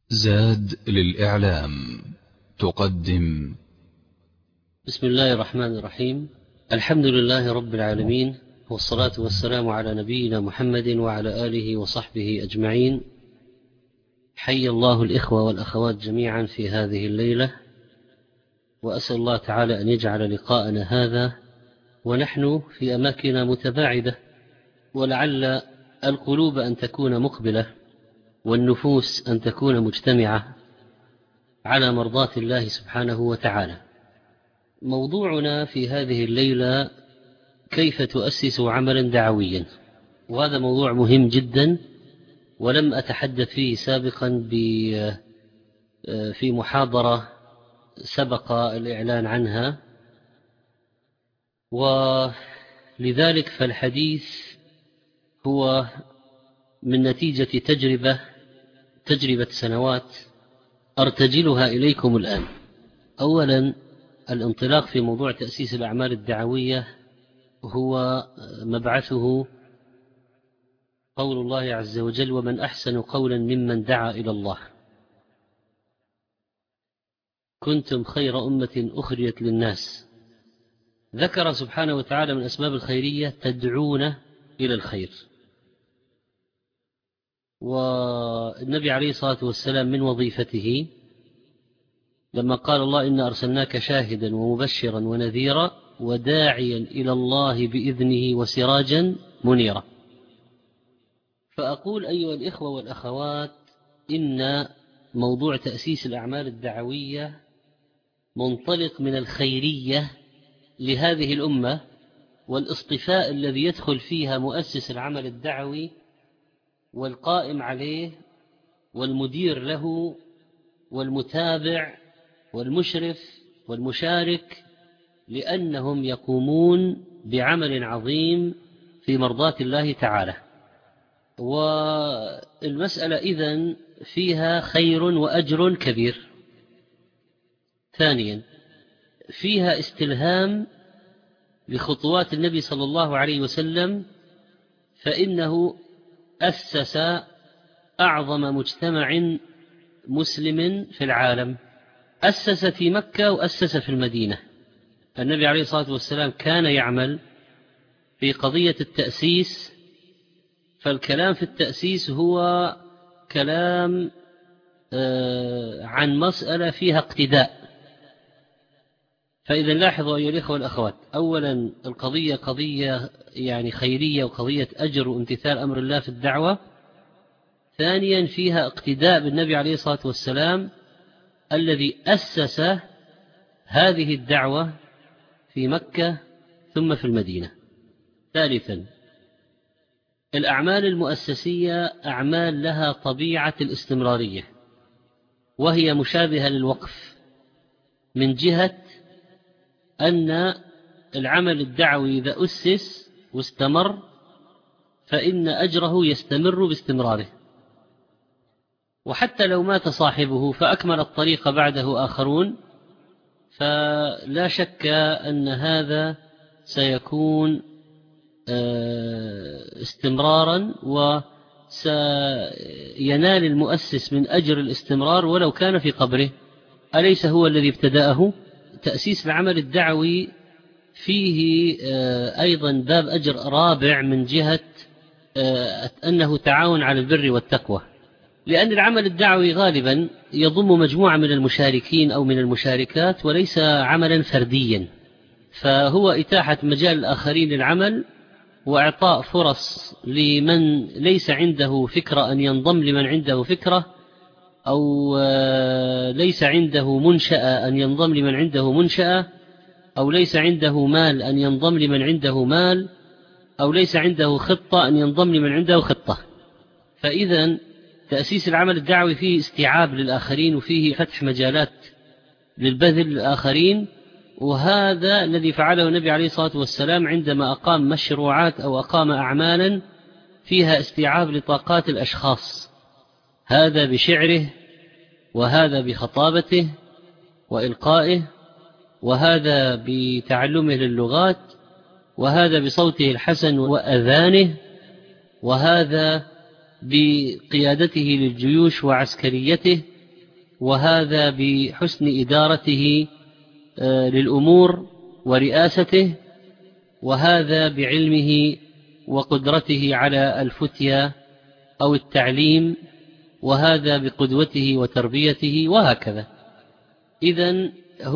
زاد للإعلام تقدم. بسم الله الرحمن الرحيم. الحمد لله رب العالمين، والصلاة والسلام على نبينا محمد وعلى آله وصحبه أجمعين. حي الله الإخوة والأخوات جميعا في هذه الليلة، وأسأل الله تعالى أن يجعل لقاءنا هذا ونحن في أماكن متباعدة، ولعل القلوب أن تكون مقبلة والنفوس أن تكون مجتمعة على مرضاة الله سبحانه وتعالى. موضوعنا في هذه الليلة كيف تؤسس عملا دعويا، وهذا موضوع مهم جدا، ولم أتحدث فيه سابقا في محاضرة سبق الإعلان عنها، ولذلك فالحديث هو من نتيجة تجربة سنوات أرتجلها إليكم الآن. أولا، الانطلاق في موضوع تأسيس الأعمال الدعوية هو مبعثه قول الله عز وجل: ومن أحسن قولا ممن دعا إلى الله. كنتم خير أمة أخرجت للناس. ذكر سبحانه وتعالى من أسباب الخيرية تدعون إلى الخير، والنبي عليه الصلاة والسلام من وظيفته لما قال الله: إنا أرسلناك شاهدا ومبشرا ونذيرا وداعيا إلى الله بإذنه وسراجا منيرا. فأقول أيها الإخوة والأخوات، إن موضوع تأسيس الأعمال الدعوية منطلق من الخيرية لهذه الأمة، والاصطفاء الذي يدخل فيها مؤسس العمل الدعوي والقائم عليه والمدير له والمتابع والمشرف والمشارك، لأنهم يقومون بعمل عظيم في مرضاة الله تعالى. والمسألة إذن فيها خير وأجر كبير. ثانيا، فيها استلهام لخطوات النبي صلى الله عليه وسلم، فإنه أسس أعظم مجتمع مسلم في العالم، أسس في مكة وأسس في المدينة. النبي عليه الصلاة والسلام كان يعمل في قضية التأسيس، فالكلام في التأسيس هو كلام عن مسألة فيها اقتداء. فإذا لاحظوا أيها الإخوة والأخوات، أولا القضية قضية يعني خيرية وقضية أجر وامتثال أمر الله في الدعوة. ثانيا، فيها اقتداء بالنبي عليه الصلاة والسلام الذي أسس هذه الدعوة في مكة ثم في المدينة. ثالثا، الأعمال المؤسسية أعمال لها طبيعة الاستمرارية، وهي مشابهة للوقف، من جهة أن العمل الدعوي إذا أسس واستمر فإن أجره يستمر باستمراره، وحتى لو مات صاحبه فأكمل الطريق بعده آخرون، فلا شك أن هذا سيكون استمرارا، وسينال المؤسس من أجر الاستمرار ولو كان في قبره. أليس هو الذي ابتدأه؟ تأسيس العمل الدعوي فيه أيضا باب أجر رابع، من جهة أنه تعاون على البر والتقوى، لأن العمل الدعوي غالبا يضم مجموعة من المشاركين أو من المشاركات، وليس عملا فرديا، فهو إتاحة مجال الآخرين للعمل، وإعطاء فرص لمن ليس عنده فكرة أن ينضم لمن عنده فكرة، أو ليس عنده منشأة أن ينضم لمن عنده منشأة، أو ليس عنده مال أن ينضم لمن عنده مال، أو ليس عنده خطة أن ينضم لمن عنده خطة. فإذا تأسيس العمل الدعوي فيه استيعاب للآخرين، وفيه فتح مجالات للبذل للآخرين، وهذا الذي فعله النبي عليه الصلاة والسلام عندما أقام مشروعات أو أقام أعمالا فيها استيعاب لطاقات الأشخاص، هذا بشعره، وهذا بخطابته وإلقائه، وهذا بتعلمه للغات، وهذا بصوته الحسن وأذانه، وهذا بقيادته للجيوش وعسكريته، وهذا بحسن إدارته للأمور ورئاسته، وهذا بعلمه وقدرته على الفتيا أو التعليم، وهذا بقدوته وتربيته، وهكذا. إذن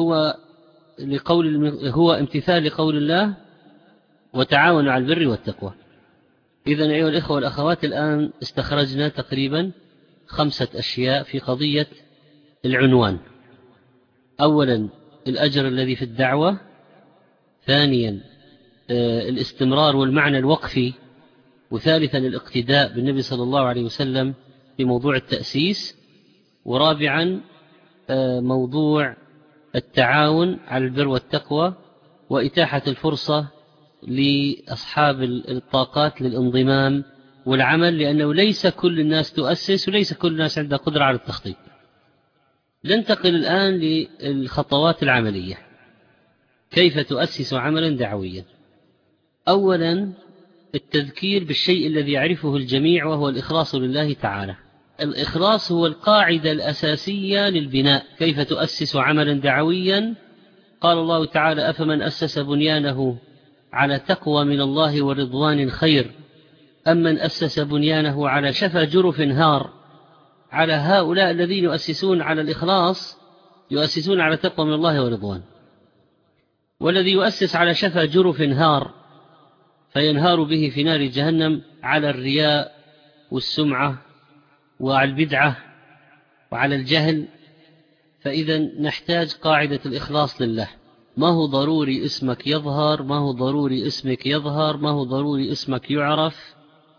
هو امتثال لقول الله: وتعاونوا على البر والتقوى. إذن أيها الإخوة والأخوات، الآن استخرجنا تقريبا 5 أشياء في قضية العنوان. أولا الأجر الذي في الدعوة، ثانيا الاستمرار والمعنى الوقفي، وثالثا الاقتداء بالنبي صلى الله عليه وسلم في موضوع التأسيس، ورابعا موضوع التعاون على البر والتقوى وإتاحة الفرصة لأصحاب الطاقات للانضمام والعمل، لأنه ليس كل الناس تؤسس وليس كل الناس عندها قدرة على التخطيط. ننتقل الآن للخطوات العملية، كيف تؤسس عملا دعويا. أولا التذكير بالشيء الذي يعرفه الجميع، وهو الإخلاص لله تعالى. الإخلاص هو القاعدة الأساسية للبناء. كيف تؤسس عملا دعويا؟ قال الله تعالى: أفمن أسس بنيانه على تقوى من الله ورضوان خير أم من أسس بنيانه على شفا جرف هار. على هؤلاء الذين يؤسسون على الإخلاص يؤسسون على تقوى من الله ورضوان. والذي يؤسس على شفا جرف هار فينهار به في نار جهنم على الرياء والسمعة وعلى البدعة وعلى الجهل. فإذا نحتاج قاعدة الإخلاص لله. ما هو ضروري اسمك يظهر، ما هو ضروري اسمك يظهر، ما هو ضروري اسمك يعرف.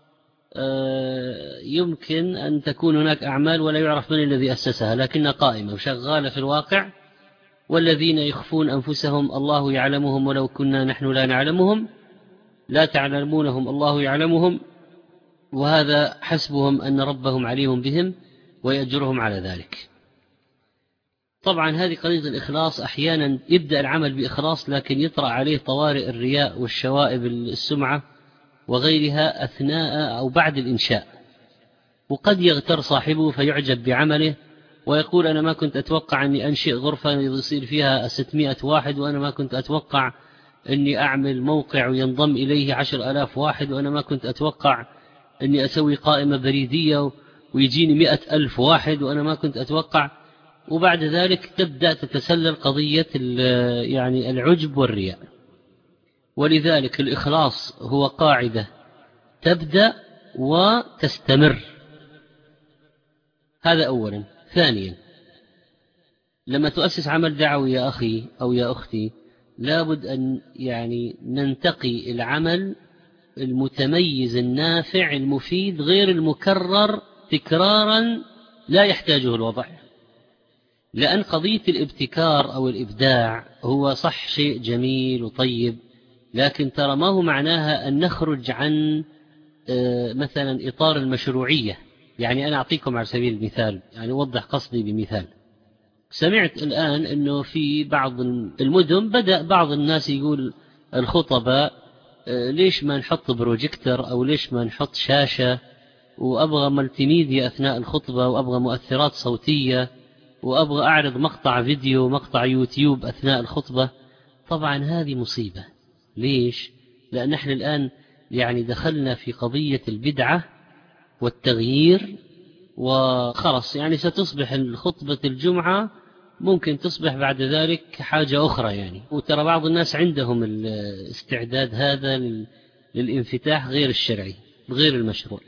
يمكن أن تكون هناك أعمال ولا يعرف من الذي أسسها، لكنها قائمة وشغالة في الواقع. والذين يخفون أنفسهم الله يعلمهم ولو كنا نحن لا نعلمهم، لا تعلمونهم الله يعلمهم، وهذا حسبهم أن ربهم عليم بهم ويأجرهم على ذلك. طبعا هذه قضية الإخلاص، أحيانا يبدأ العمل بإخلاص لكن يطرأ عليه طوارئ الرياء والشوائب السمعة وغيرها أثناء أو بعد الإنشاء، وقد يغتر صاحبه فيعجب بعمله ويقول: أنا ما كنت أتوقع أني أنشئ غرفة يصير فيها 600 واحد، وأنا ما كنت أتوقع أني أعمل موقع وينضم إليه 10,000 واحد، وأنا ما كنت أتوقع أني أسوي قائمة بريدية ويجيني 100,000 واحد، وأنا ما كنت أتوقع. وبعد ذلك تبدأ تتسلل قضية يعني العجب والرياء. ولذلك الإخلاص هو قاعدة تبدأ وتستمر. هذا أولا. ثانيا، لما تؤسس عمل دعوي يا أخي أو يا أختي، لابد أن يعني ننتقي العمل المتميز النافع المفيد غير المكرر تكرارا لا يحتاجه الوضع. لأن قضية الابتكار أو الإبداع هو صح شيء جميل وطيب، لكن ترى ما هو معناها أن نخرج عن مثلا إطار المشروعية. يعني أنا أعطيكم على سبيل المثال، يعني أوضح قصدي بمثال. سمعت الآن أنه في بعض المدن بدأ بعض الناس يقول الخطباء: ليش ما نحط بروجيكتر، أو ليش ما نحط شاشة، وأبغى ملتي ميديا أثناء الخطبة، وأبغى مؤثرات صوتية، وأبغى أعرض مقطع فيديو مقطع يوتيوب أثناء الخطبة. طبعا هذه مصيبة. ليش؟ لأن احنا الآن يعني دخلنا في قضية البدعة والتغيير، وخلص يعني ستصبح خطبة الجمعة ممكن تصبح بعد ذلك حاجة أخرى يعني. وترى بعض الناس عندهم الاستعداد هذا للانفتاح غير الشرعي غير المشروع،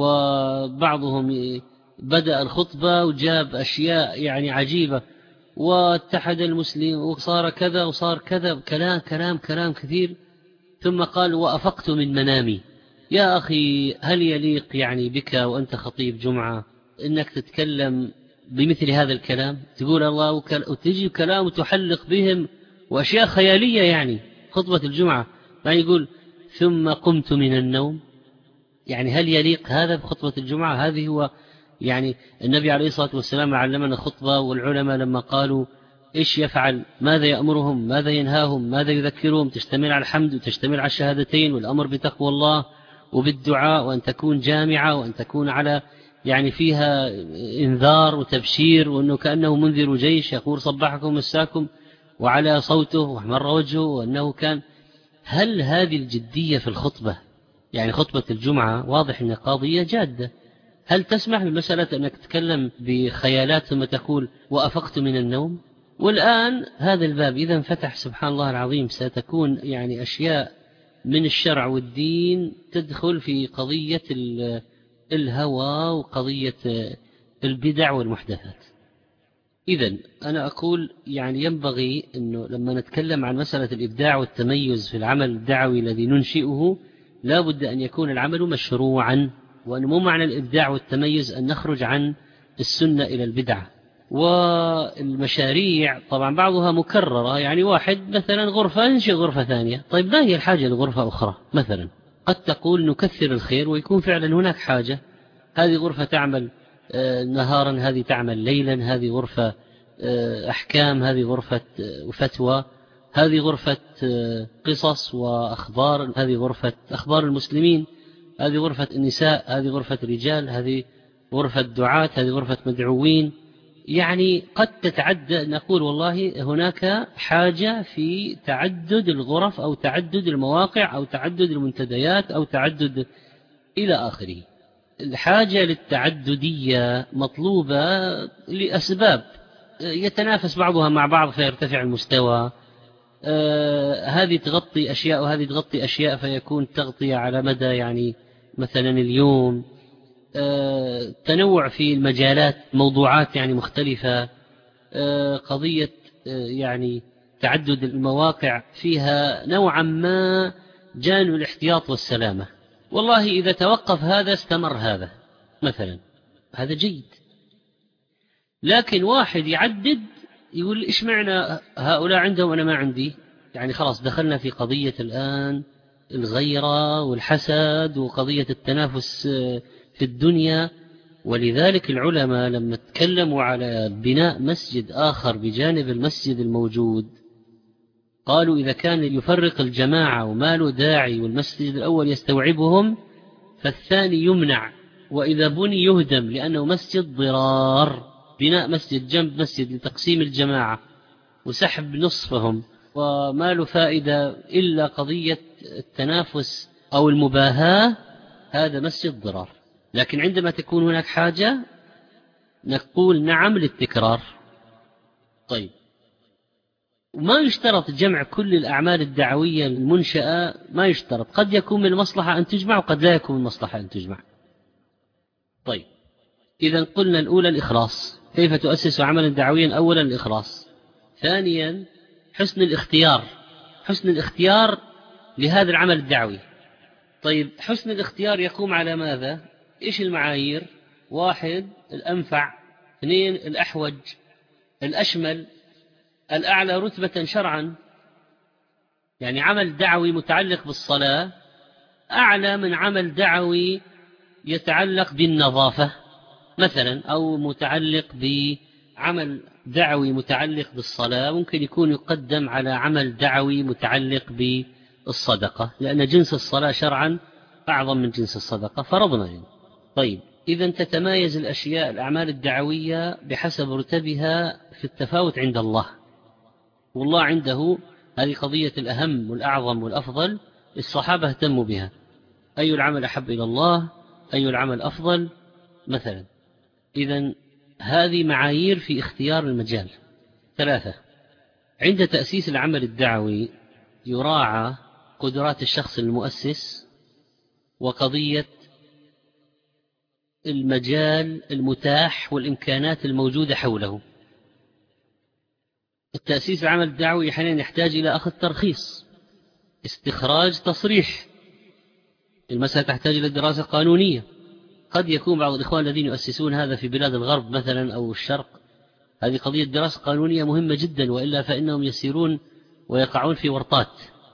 وبعضهم بدأ الخطبة وجاب أشياء يعني عجيبة، واتحد المسلم وصار كذا وصار كذا، كلام كثير، ثم قال: وأفقت من منامي. يا أخي، هل يليق يعني بك وأنت خطيب جمعة إنك تتكلم بمثل هذا الكلام؟ تقول الله وتجي كلام وتحلق بهم وأشياء خيالية يعني خطبة الجمعة، يعني يقول: ثم قمت من النوم. يعني هل يليق هذا بخطبة الجمعة؟ هذه هو يعني النبي عليه الصلاة والسلام علمنا خطبة، والعلماء لما قالوا إيش يفعل، ماذا يأمرهم، ماذا ينهاهم، ماذا يذكرهم، تشتمل على الحمد وتشتمل على الشهادتين والأمر بتقوى الله وبالدعاء، وأن تكون جامعة، وأن تكون على يعني فيها إنذار وتبشير، وأنه كأنه منذر جيش يقول صبحكم مساكم وعلى صوته واحمر وجهه، وأنه كان. هل هذه الجدية في الخطبة، يعني خطبة الجمعة واضح أنها قضية جادة، هل تسمح بمسألة أنك تتكلم بخيالات ثم تقول وأفقت من النوم؟ والآن هذا الباب إذا انفتح سبحان الله العظيم ستكون يعني أشياء من الشرع والدين تدخل في قضية الهوى وقضية البدع والمحدثات. إذن أنا أقول يعني ينبغي أنه لما نتكلم عن مسألة الإبداع والتميز في العمل الدعوي الذي ننشئه لا بد أن يكون العمل مشروعا، وأن مو معنى الإبداع والتميز أن نخرج عن السنة إلى البدعة. والمشاريع طبعا بعضها مكررة، يعني واحد مثلا غرفة ينشئ غرفة ثانية، طيب ما هي الحاجة لغرفة أخرى؟ مثلا قد تقول نكثر الخير ويكون فعلا هناك حاجة، هذه غرفة تعمل نهارا، هذه تعمل ليلا، هذه غرفة أحكام، هذه غرفة فتوى، هذه غرفة قصص وأخبار، هذه غرفة أخبار المسلمين، هذه غرفة النساء، هذه غرفة رجال، هذه غرفة دعاة، هذه غرفة مدعوين. يعني قد تتعدى، نقول والله هناك حاجة في تعدد الغرف أو تعدد المواقع أو تعدد المنتديات أو تعدد إلى آخره. الحاجة للتعددية مطلوبة لأسباب يتنافس بعضها مع بعض فيرتفع المستوى، هذه تغطي أشياء وهذه تغطي أشياء فيكون تغطية على مدى يعني مثلا اليوم، تنوع في المجالات، موضوعات يعني مختلفة، قضية يعني تعدد المواقع فيها نوعا ما جانب الاحتياط والسلامة. والله إذا توقف هذا استمر هذا مثلا، هذا جيد. لكن واحد يعدد يقول إيش معنى هؤلاء عندهم وأنا ما عندي، يعني خلاص دخلنا في قضية الآن الغيرة والحسد وقضية التنافس في الدنيا. ولذلك العلماء لما تكلموا على بناء مسجد آخر بجانب المسجد الموجود قالوا إذا كان يفرق الجماعة وما له داعي والمسجد الأول يستوعبهم فالثاني يمنع، وإذا بني يهدم لأنه مسجد ضرار. بناء مسجد جنب مسجد لتقسيم الجماعة وسحب نصفهم وما له فائدة إلا قضية التنافس أو المباهاة، هذا مسجد ضرار. لكن عندما تكون هناك حاجة نقول نعم للتكرار. طيب، وما يشترط جمع كل الأعمال الدعوية المنشأة، ما يشترط، قد يكون من المصلحة أن تجمع وقد لا يكون من المصلحة أن تجمع. طيب، إذا قلنا الأولى الإخلاص، كيف تؤسس عملا دعويا؟ أولا الإخلاص، ثانيا حسن الاختيار، حسن الاختيار لهذا العمل الدعوي. طيب، حسن الاختيار يقوم على ماذا؟ إيش المعايير؟ واحد الأنفع، اثنين الأحوج، الأشمل، الأعلى رتبة شرعا. يعني عمل دعوي متعلق بالصلاة أعلى من عمل دعوي يتعلق بالنظافة مثلا، أو متعلق بعمل دعوي متعلق بالصلاة ممكن يكون يقدم على عمل دعوي متعلق بالصدقة، لأن جنس الصلاة شرعا أعظم من جنس الصدقة فرضنا يعني. طيب، إذن تتمايز الأشياء الأعمال الدعوية بحسب رتبها في التفاوت عند الله، والله عنده هذه قضية الأهم والأعظم والأفضل. الصحابة اهتموا بها، أي العمل أحب إلى الله، أي العمل أفضل مثلا. إذن هذه معايير في اختيار المجال. ثلاثة، عند تأسيس العمل الدعوي يراعى قدرات الشخص المؤسس وقضية المجال المتاح والإمكانات الموجودة حوله. التأسيس العمل الدعوي أحيانا يحتاج إلى أخذ ترخيص، استخراج تصريح، المسألة تحتاج إلى دراسة قانونية. قد يكون بعض الإخوان الذين يؤسسون هذا في بلاد الغرب مثلا أو الشرق، هذه قضية دراسة قانونية مهمة جدا، وإلا فإنهم يسيرون ويقعون في ورطات.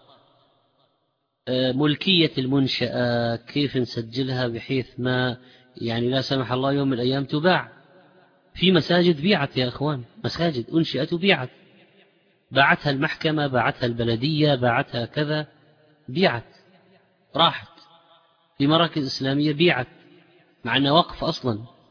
ملكية المنشأة كيف نسجلها بحيث ما يعني لا سمح الله يوم من الأيام تباع. في مساجد بيعت يا إخوان، مساجد أنشئت وبيعت، باعتها المحكمة، باعتها البلدية، باعتها كذا، بيعت راحت. في مراكز إسلامية بيعت مع أنها وقف أصلا،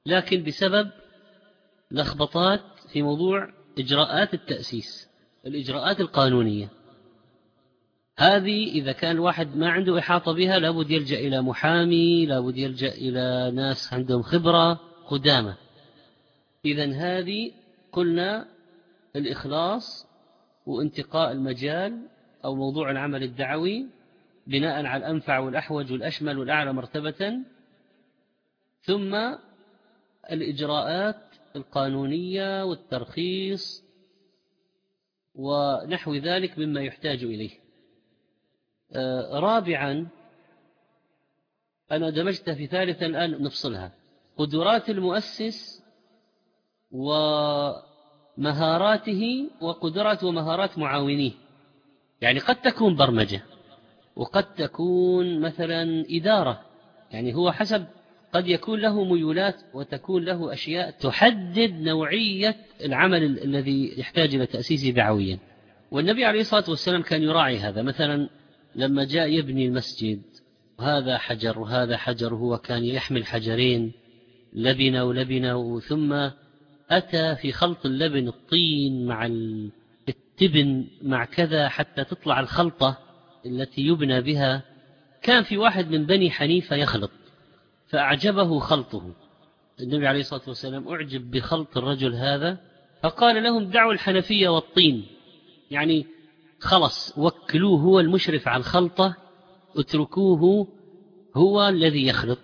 لكن بسبب لخبطات في موضوع إجراءات التأسيس، الإجراءات القانونية، هذه إذا كان الواحد ما عنده إحاطة بها لابد يلجأ إلى محامي، لابد يلجأ إلى ناس عندهم خبرة قدامى. إذن هذه قلنا الإخلاص وانتقاء المجال أو موضوع العمل الدعوي بناء على الأنفع والأحوج والأشمل والأعلى مرتبة، ثم الإجراءات القانونية والترخيص ونحو ذلك مما يحتاج إليه. رابعا، أنا دمجتها في ثالثا الآن نفصلها، قدرات المؤسس ومهاراته وقدرات ومهارات معاونيه. يعني قد تكون برمجة وقد تكون مثلا إدارة، يعني هو حسب، قد يكون له ميولات وتكون له أشياء تحدد نوعية العمل الذي يحتاج إلى تأسيسه دعويا. والنبي عليه الصلاة والسلام كان يراعي هذا. مثلا لما جاء يبني المسجد، وهذا حجر وهذا حجر، هو كان يحمل حجرين لبنة ولبنة، ثم أتى في خلط اللبن الطين مع التبن مع كذا حتى تطلع الخلطة التي يبنى بها. كان في واحد من بني حنيفة يخلط فأعجبه خلطه، النبي عليه الصلاة والسلام أعجب بخلط الرجل هذا، فقال لهم دعوا الحنفية والطين، يعني خلص وكلوه هو المشرف على الخلطة، اتركوه هو الذي يخلط،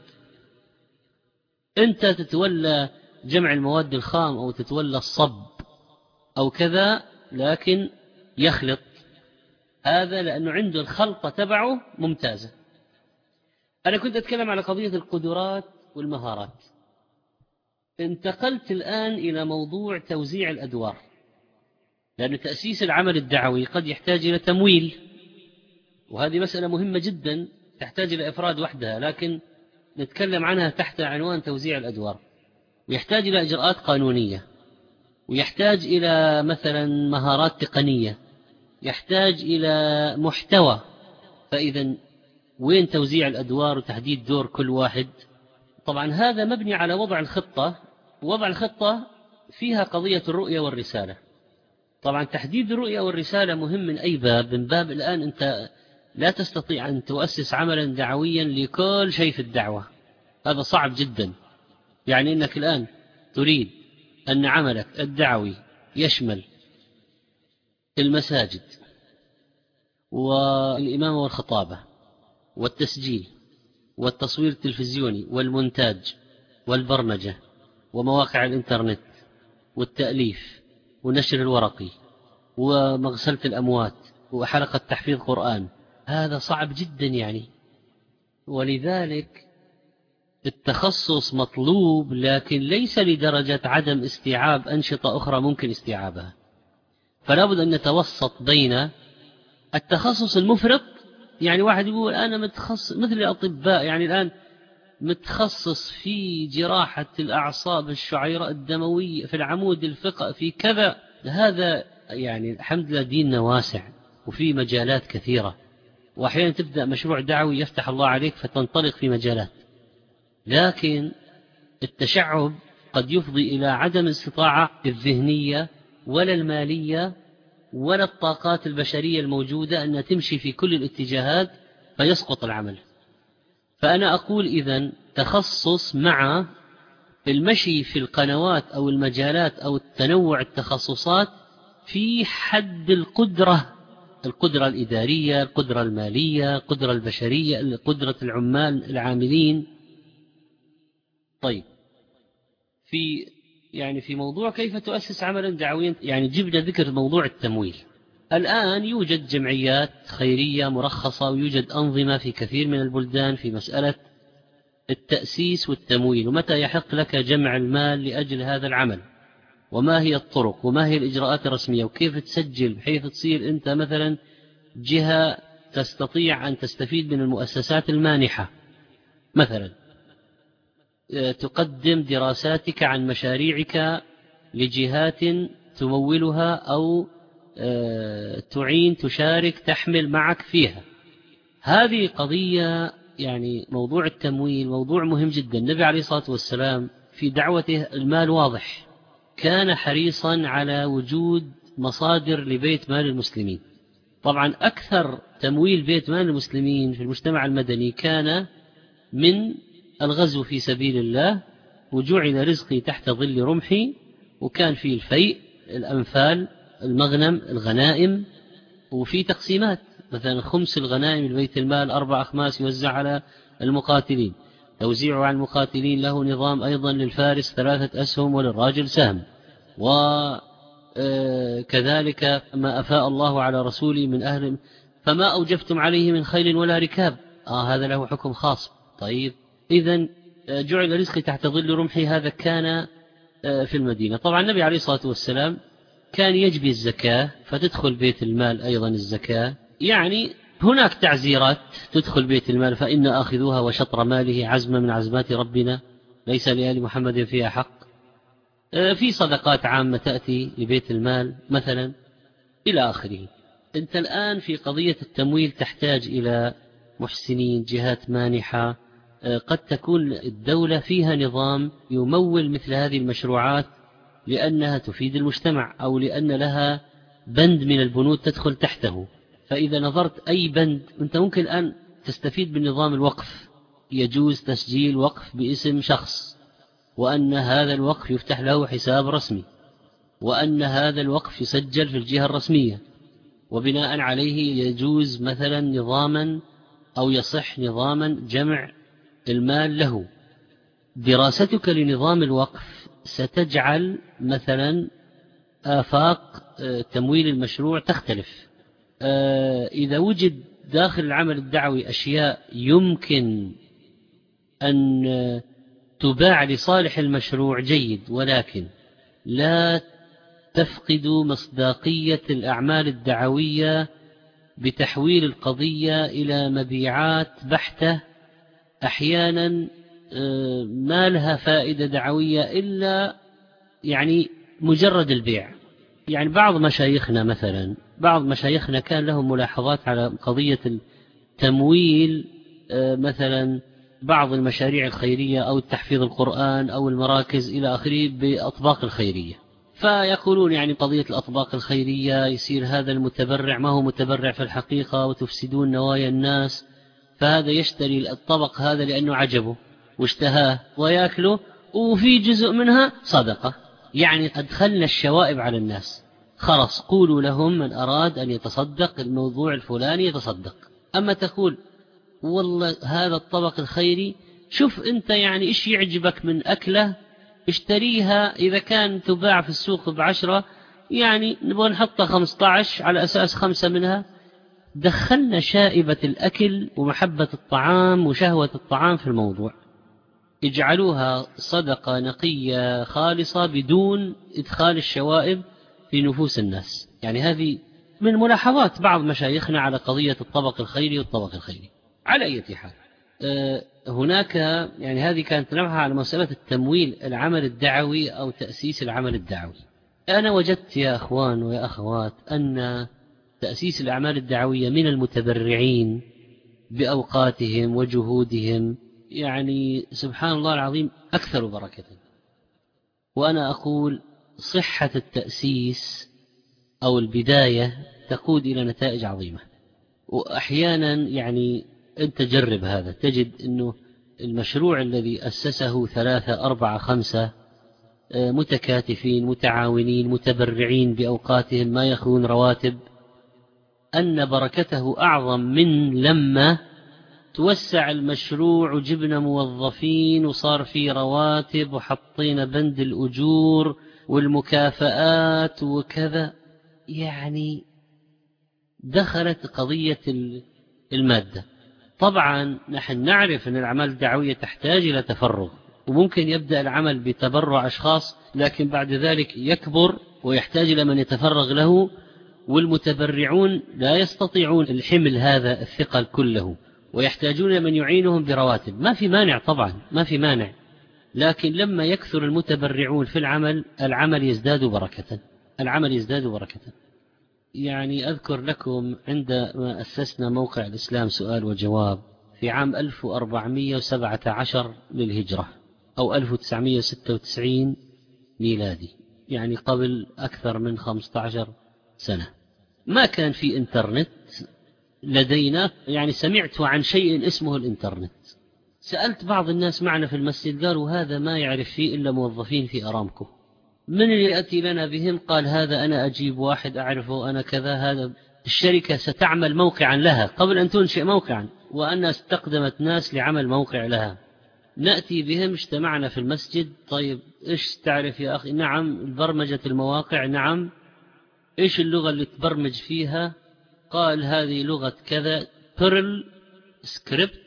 أنت تتولى جمع المواد الخام أو تتولى الصب أو كذا، لكن يخلط هذا لأنه عنده الخلطة تبعه ممتازة. أنا كنت أتكلم على قضية القدرات والمهارات، انتقلت الآن إلى موضوع توزيع الأدوار، لأن تأسيس العمل الدعوي قد يحتاج إلى تمويل، وهذه مسألة مهمة جدا تحتاج إلى إفراد وحدها، لكن نتكلم عنها تحت عنوان توزيع الأدوار. ويحتاج إلى إجراءات قانونية، ويحتاج إلى مثلا مهارات تقنية، يحتاج إلى محتوى. فإذا وين توزيع الأدوار وتحديد دور كل واحد؟ طبعا هذا مبني على وضع الخطة، ووضع الخطة فيها قضية الرؤية والرسالة. طبعا تحديد الرؤية والرسالة مهم من أي باب، من باب الآن أنت لا تستطيع أن تؤسس عملا دعويا لكل شيء في الدعوة، هذا صعب جدا. يعني أنك الآن تريد أن عملك الدعوي يشمل المساجد والإمامة والخطابة والتسجيل والتصوير التلفزيوني والمونتاج والبرمجة ومواقع الإنترنت والتأليف والنشر الورقي ومغسلة الأموات وحلقة تحفيظ قرآن، هذا صعب جدا يعني. ولذلك التخصص مطلوب، لكن ليس لدرجة عدم استيعاب أنشطة أخرى ممكن استيعابها. فلا بد أن نتوسط بين التخصص المفرط، يعني واحد يقول أنا متخصص مثل الأطباء، يعني الآن متخصص في جراحة الأعصاب الشعيرة الدموية في العمود الفقري في كذا، هذا يعني الحمد لله ديننا واسع وفي مجالات كثيرة، وأحيانا تبدأ مشروع دعوي يفتح الله عليك فتنطلق في مجالات، لكن التشعب قد يفضي إلى عدم الاستطاعة الذهنية ولا المالية ولا الطاقات البشرية الموجودة أن تمشي في كل الاتجاهات فيسقط العمل. فأنا أقول إذن تخصص مع المشي في القنوات أو المجالات أو التنوع التخصصات في حد القدرة الإدارية، القدرة المالية، القدرة البشرية، قدرة العمال العاملين. طيب في موضوع كيف تؤسس عملا دعويا، يعني جبنا ذكر موضوع التمويل. الآن يوجد جمعيات خيرية مرخصة، ويوجد أنظمة في كثير من البلدان في مسألة التأسيس والتمويل، ومتى يحق لك جمع المال لأجل هذا العمل، وما هي الطرق، وما هي الإجراءات الرسمية، وكيف تسجل بحيث تصير أنت مثلا جهة تستطيع أن تستفيد من المؤسسات المانحة، مثلا تقدم دراساتك عن مشاريعك لجهات تمولها أو تعين تشارك تحمل معك فيها. هذه قضية، يعني موضوع التمويل موضوع مهم جدا. النبي عليه الصلاة والسلام في دعوته المال واضح، كان حريصا على وجود مصادر لبيت مال المسلمين. طبعا أكثر تمويل بيت مال المسلمين في المجتمع المدني كان من الغزو في سبيل الله، وجعل رزقي تحت ظل رمحي، وكان في الفيء، الأنفال، المغنم، الغنائم، وفي تقسيمات، مثلا خمس الغنائم لبيت المال 4 أخماس يوزع على المقاتلين، توزيعه على المقاتلين له نظام أيضا، للفارس 3 أسهم وللراجل سهم، وكذلك ما أفاء الله على رسوله من أهل فما أوجفتم عليه من خيل ولا ركاب، هذا له حكم خاص. طيب إذن جعل رزقي تحت ظل رمحي، هذا كان في المدينة. طبعا النبي عليه الصلاة والسلام كان يجبي الزكاة، فتدخل بيت المال أيضا الزكاة، يعني هناك تعزيرات تدخل بيت المال، فإن آخذوها وشطر ماله عزم من عزمات ربنا ليس لآل محمد فيها حق. في صدقات عامة تأتي لبيت المال مثلا إلى آخره. أنت الآن في قضية التمويل تحتاج إلى محسنين، جهات مانحة، قد تكون الدولة فيها نظام يمول مثل هذه المشروعات لأنها تفيد المجتمع، أو لأن لها بند من البنود تدخل تحته. فإذا نظرت أي بند، أنت ممكن الآن تستفيد من نظام الوقف، يجوز تسجيل وقف باسم شخص، وأن هذا الوقف يفتح له حساب رسمي، وأن هذا الوقف يسجل في الجهة الرسمية، وبناء عليه يجوز مثلا نظاما أو يصح نظاما جمع المال له. دراستك لنظام الوقف ستجعل مثلا آفاق تمويل المشروع تختلف. إذا وجد داخل العمل الدعوي أشياء يمكن أن تباع لصالح المشروع جيد، ولكن لا تفقد مصداقية الأعمال الدعوية بتحويل القضية إلى مبيعات بحتة، أحيانا ما لها فائدة دعوية إلا يعني مجرد البيع. يعني بعض مشايخنا كان لهم ملاحظات على قضية التمويل، مثلا بعض المشاريع الخيرية أو التحفيظ القرآن أو المراكز إلى آخره بأطباق الخيرية، فيقولون يعني قضية الأطباق الخيرية يصير هذا المتبرع ما هو متبرع في الحقيقة، وتفسدون نوايا الناس، فهذا يشتري الطبق هذا لأنه عجبه واشتهاه ويأكله، وفي جزء منها صدقة. يعني أدخلنا الشوائب على الناس. خلاص قولوا لهم من أراد أن يتصدق الموضوع الفلاني يتصدق، أما تقول والله هذا الطبق الخيري، شوف أنت يعني إيش يعجبك من أكله اشتريها، إذا كان تباع في السوق ب10 يعني نبغى نحطها 15 على أساس 5 منها. دخلنا شائبة الأكل ومحبة الطعام وشهوة الطعام في الموضوع، اجعلوها صدقة نقية خالصة بدون إدخال الشوائب في نفوس الناس. يعني هذه من ملاحظات بعض مشايخنا على قضية الطبق الخيري والطبق الخيري. على أي حال هناك يعني هذه كانت نبحث على مسألة التمويل العمل الدعوي أو تأسيس العمل الدعوي. أنا وجدت يا أخوان ويا أخوات أن تأسيس الأعمال الدعوية من المتبرعين بأوقاتهم وجهودهم يعني سبحان الله العظيم أكثر بركة. وأنا أقول صحة التأسيس أو البداية تقود إلى نتائج عظيمة. وأحيانا يعني أنت جرب هذا، تجد أنه المشروع الذي أسسه 3 4 5 متكاتفين متعاونين متبرعين بأوقاتهم ما يأخذون رواتب، أن بركته أعظم من لما توسع المشروع وجبنا موظفين وصار في رواتب وحطينا بند الأجور والمكافآت وكذا. يعني دخلت قضية المادة. طبعا نحن نعرف أن الأعمال الدعوية تحتاج إلى تفرغ، وممكن يبدأ العمل بتبرع أشخاص، لكن بعد ذلك يكبر ويحتاج إلى من يتفرغ له، والمتبرعون لا يستطيعون الحمل هذا الثقل كله، ويحتاجون من يعينهم برواتب. ما في مانع، طبعا ما في مانع، لكن لما يكثر المتبرعون في العمل يزداد بركة. يعني أذكر لكم عندما أسسنا موقع الإسلام سؤال وجواب في عام 1417 للهجرة، أو 1996 ميلادي، يعني قبل أكثر من 15 سنة. ما كان في إنترنت لدينا، يعني سمعت عن شيء اسمه الإنترنت. سألت بعض الناس معنا في المسجد قالوا هذا ما يعرف فيه إلا موظفين في أرامكو. من اللي يأتي لنا بهم؟ قال هذا أنا أجيب واحد أعرفه أنا كذا، هذا الشركة ستعمل موقعا لها قبل أن تنشئ موقعا، وأنها استخدمت ناس لعمل موقع لها. نأتي بهم، اجتمعنا في المسجد. طيب إيش تعرف يا أخي؟ نعم برمجة المواقع. نعم إيش اللغة اللي تبرمج فيها؟ قال هذه لغة كذا، بيرل سكريبت،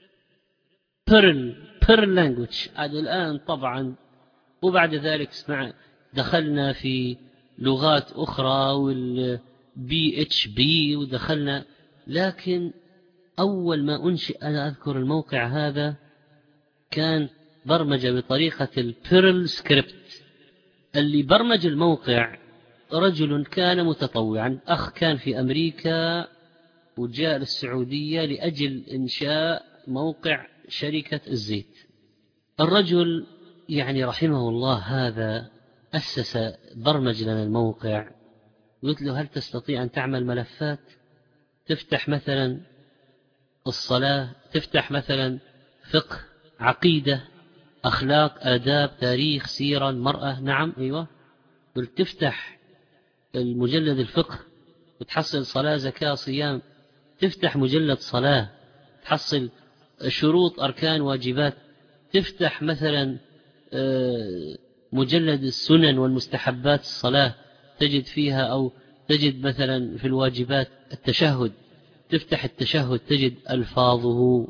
بيرل لانجوج. هذا الآن طبعا. وبعد ذلك دخلنا في لغات أخرى والبي اتش بي ودخلنا. لكن أول ما أنشئ أنا أذكر الموقع هذا كان برمجة بطريقة البيرل سكريبت. اللي برمج الموقع رجل كان متطوعا، أخ كان في أمريكا وجاء للسعودية لأجل إنشاء موقع شركة الزيت. الرجل يعني رحمه الله هذا أسس برمج لنا الموقع. قلت له هل تستطيع أن تعمل ملفات تفتح مثلا الصلاة، تفتح مثلا فقه، عقيدة، أخلاق، آداب، تاريخ، سيرة، المرأة؟ نعم أيوة. قلت تفتح المجلد الفقه وتحصل صلاة زكاة صيام، تفتح مجلد صلاة تحصل شروط أركان واجبات، تفتح مثلا مجلد السنن والمستحبات الصلاة تجد فيها، أو تجد مثلا في الواجبات التشهد، تفتح التشهد تجد ألفاظه،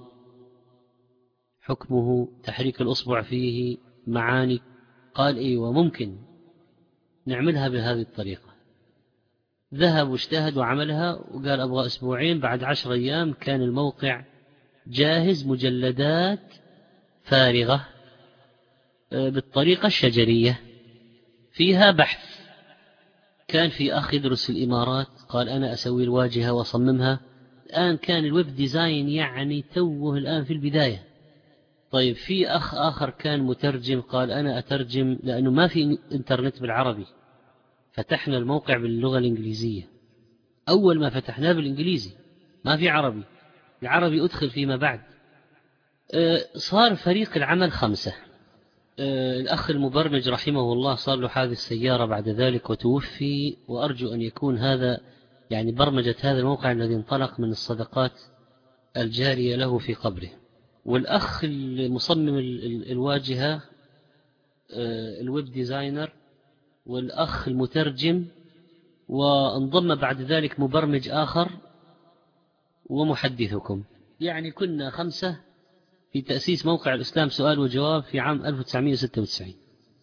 حكمه، تحريك الأصبع فيه، معاني. قال أيوة ممكن نعملها بهذه الطريقة. ذهب واجتهد وعملها، وقال أبغى أسبوعين. بعد 10 أيام كان الموقع جاهز، مجلدات فارغة بالطريقة الشجرية فيها بحث. كان في أخ يدرس في الإمارات قال أنا أسوي الواجهة وأصممها. الآن كان الويب ديزاين يعني توه الآن في البداية. طيب في أخ آخر كان مترجم قال أنا أترجم، لأنه ما في إنترنت بالعربي، فتحنا الموقع باللغة الإنجليزية. أول ما فتحناه بالإنجليزي ما في عربي، العربي أدخل فيما بعد. صار فريق العمل 5. الأخ المبرمج رحمه الله صار له حادث سيارة بعد ذلك وتوفي، وأرجو أن يكون هذا يعني برمجة هذا الموقع الذي انطلق من الصدقات الجارية له في قبره. والأخ المصمم الواجهة الويب ديزاينر، والأخ المترجم، وانضم بعد ذلك مبرمج آخر ومحدثكم. يعني كنا 5 في تأسيس موقع الإسلام سؤال وجواب في عام 1996.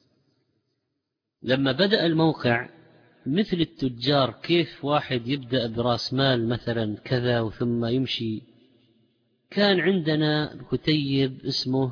لما بدأ الموقع مثل التجار، كيف واحد يبدأ برأس مال مثلا كذا وثم يمشي. كان عندنا كتيب اسمه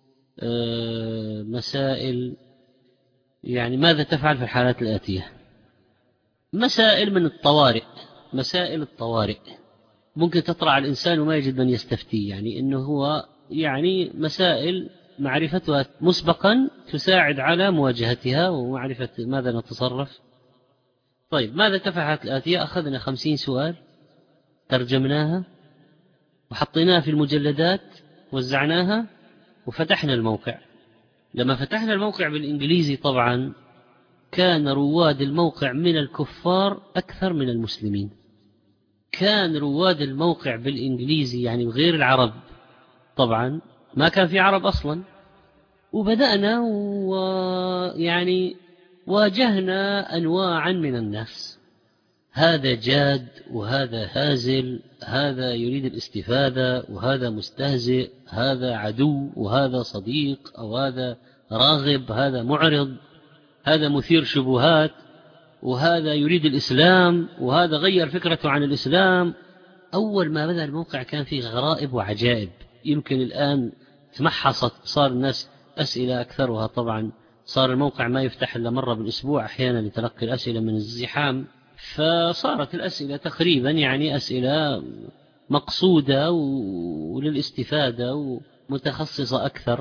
مسائل، يعني ماذا تفعل في الحالات الآتية، مسائل من الطوارئ، مسائل الطوارئ ممكن تطرأ على الإنسان وما يجد من يستفتيه، يعني إنه هو يعني مسائل معرفتها مسبقا تساعد على مواجهتها ومعرفة ماذا نتصرف. طيب ماذا تفعل الآتية؟ أخذنا 50 سؤال ترجمناها وحطيناها في المجلدات وزعناها وفتحنا الموقع. لما فتحنا الموقع بالإنجليزي طبعا كان رواد الموقع من الكفار أكثر من المسلمين. كان رواد الموقع بالإنجليزي يعني غير العرب، طبعا ما كان في عرب أصلا. وبدأنا ويعني واجهنا أنواعا من الناس، هذا جاد وهذا هازل، هذا يريد الاستفادة وهذا مستهزئ، هذا عدو وهذا صديق، أو هذا راغب، هذا معرض، هذا مثير شبهات، وهذا يريد الإسلام، وهذا غير فكرته عن الإسلام. أول ما بدأ الموقع كان فيه غرائب وعجائب، يمكن الآن تمحصت، صار الناس أسئلة أكثرها طبعا، صار الموقع ما يفتح إلا مرة بالأسبوع أحيانا لتلقي الأسئلة من الزحام، فصارت الأسئلة تقريبا يعني أسئلة مقصودة وللاستفادة ومتخصصة أكثر.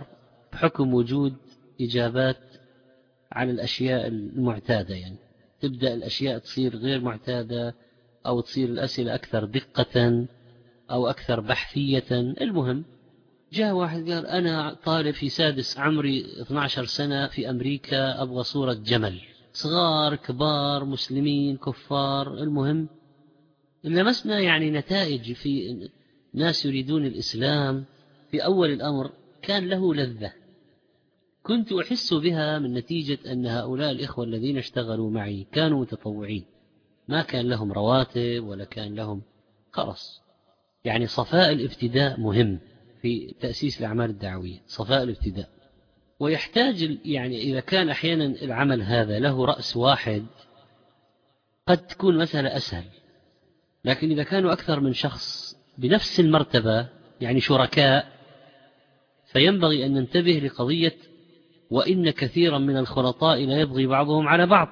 بحكم وجود إجابات على الأشياء المعتادة، يعني تبدأ الأشياء تصير غير معتادة، أو تصير الأسئلة أكثر دقة أو أكثر بحثية. المهم جاء واحد قال أنا طالب في سادس، عمري 12 سنة، في أمريكا، أبغى صورة جمل، صغار كبار مسلمين كفار. المهم لمسنا يعني نتائج في ناس يريدون الإسلام. في أول الأمر كان له لذة كنت أحس بها من نتيجة أن هؤلاء الإخوة الذين اشتغلوا معي كانوا متطوعين، ما كان لهم رواتب ولا كان لهم خلص. يعني صفاء الابتداء مهم في تأسيس الأعمال الدعوية، صفاء الابتداء. ويحتاج يعني إذا كان أحيانا العمل هذا له رأس واحد قد تكون مسألة أسهل، لكن إذا كانوا أكثر من شخص بنفس المرتبة يعني شركاء، فينبغي أن ننتبه لقضية وإن كثيرا من الخلطاء لا يبغي بعضهم على بعض،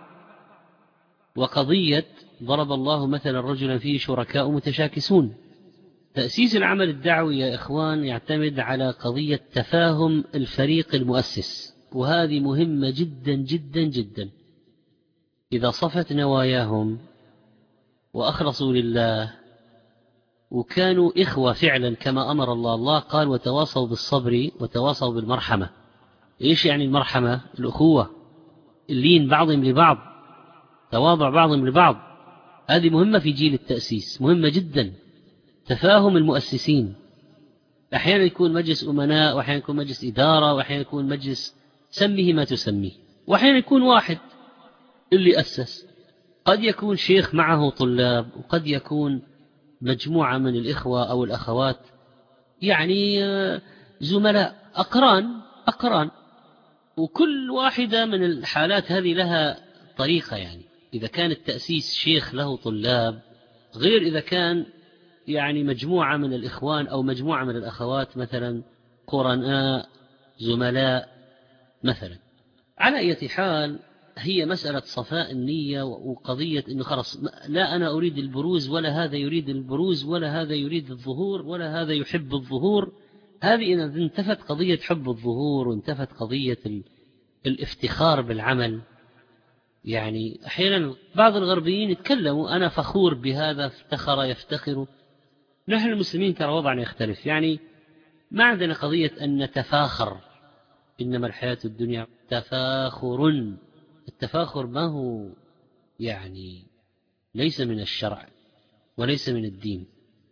وقضية ضرب الله مثلا رجلا فيه شركاء متشاكسون. تأسيس العمل الدعوي يا إخوان يعتمد على قضية تفاهم الفريق المؤسس، وهذه مهمة جدا جدا جدا. إذا صفت نواياهم وأخلصوا لله وكانوا إخوة فعلا كما أمر الله، الله قال وتواصوا بالصبر وتواصوا بالمرحمة. إيش يعني المرحمة؟ الأخوة، اللين بعضهم لبعض، تواضع بعضهم لبعض. هذه مهمة في جيل التأسيس، مهمة جدا. تفاهم المؤسسين، أحيانا يكون مجلس أمناء، وأحيانا يكون مجلس إدارة، وأحيانا يكون مجلس سميه ما تسميه، وأحيانا يكون واحد اللي أسس، قد يكون شيخ معه طلاب، وقد يكون مجموعة من الإخوة أو الأخوات يعني زملاء أقران، وكل واحدة من الحالات هذه لها طريقة. يعني إذا كان التأسيس شيخ له طلاب غير إذا كان يعني مجموعة من الإخوان أو مجموعة من الأخوات مثلا قرناء زملاء مثلا. على أي حال هي مسألة صفاء النية، وقضية إنه خلاص لا أنا أريد البروز ولا هذا يريد البروز ولا هذا يريد الظهور ولا هذا يحب الظهور. هذه إذا انتفت قضية حب الظهور وانتفت قضية الافتخار بالعمل. يعني أحيانا بعض الغربيين يتكلموا أنا فخور بهذا، افتخر يفتخر. نحن المسلمين ترى وضعنا يختلف، يعني ما عندنا قضية أن نتفاخر، إنما الحياة الدنيا تفاخر. التفاخر ما هو يعني ليس من الشرع وليس من الدين.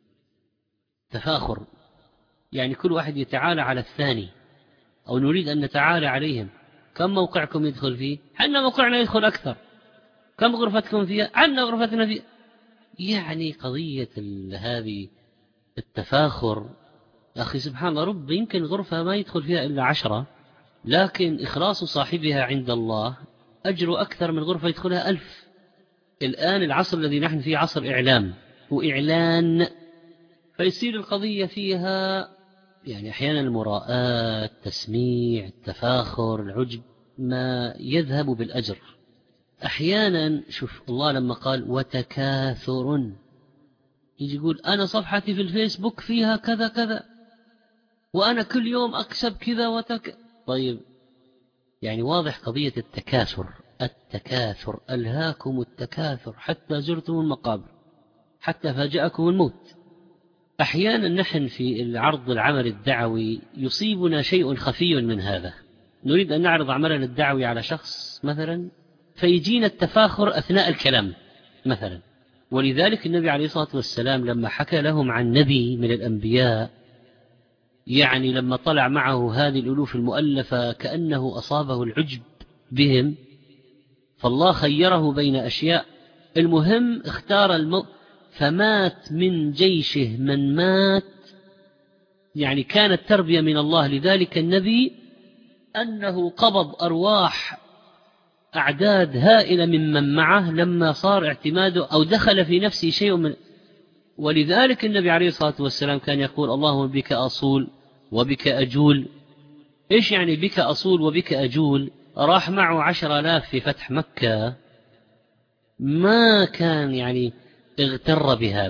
تفاخر يعني كل واحد يتعالى على الثاني، أو نريد أن نتعالى عليهم. كم موقعكم يدخل فيه؟ حنا موقعنا يدخل أكثر. كم غرفتكم فيها؟ عنا غرفتنا فيها. يعني قضية هذه التفاخر يا أخي سبحان الله، رب يمكن غرفة ما يدخل فيها إلا 10، لكن إخلاص صاحبها عند الله أجر أكثر من غرفة يدخلها 1000. الآن العصر الذي نحن فيه عصر إعلام وإعلان، فيصير القضية فيها يعني أحيانا المراءة، التسميع، التفاخر، العجب، ما يذهب بالأجر. أحيانا شوف الله لما قال وتكاثر، يجي يقول أنا صفحتي في الفيسبوك فيها كذا كذا، وأنا كل يوم أكسب كذا طيب يعني واضح قضية التكاثر. التكاثر ألهاكم التكاثر حتى زرتم المقابر حتى فاجأكم الموت. أحيانا نحن في العرض العمل الدعوي يصيبنا شيء خفي من هذا، نريد أن نعرض عملنا الدعوي على شخص مثلا، فيجينا التفاخر أثناء الكلام مثلا. ولذلك النبي عليه الصلاة والسلام لما حكى لهم عن نبي من الأنبياء، يعني لما طلع معه هذه الألوف المؤلفة كأنه أصابه العجب بهم، فالله خيره بين أشياء. المهم اختار الموت، فمات من جيشه من مات. يعني كانت تربية من الله لذلك النبي أنه قبض أرواح أعداد هائلة ممن معه لما صار اعتماده أو دخل في نفسه شيء من. ولذلك النبي عليه الصلاة والسلام كان يقول اللهم بك أصول وبك أجول. إيش يعني بك أصول وبك أجول؟ راح معه 10,000 في فتح مكة، ما كان يعني اغتر بهذا،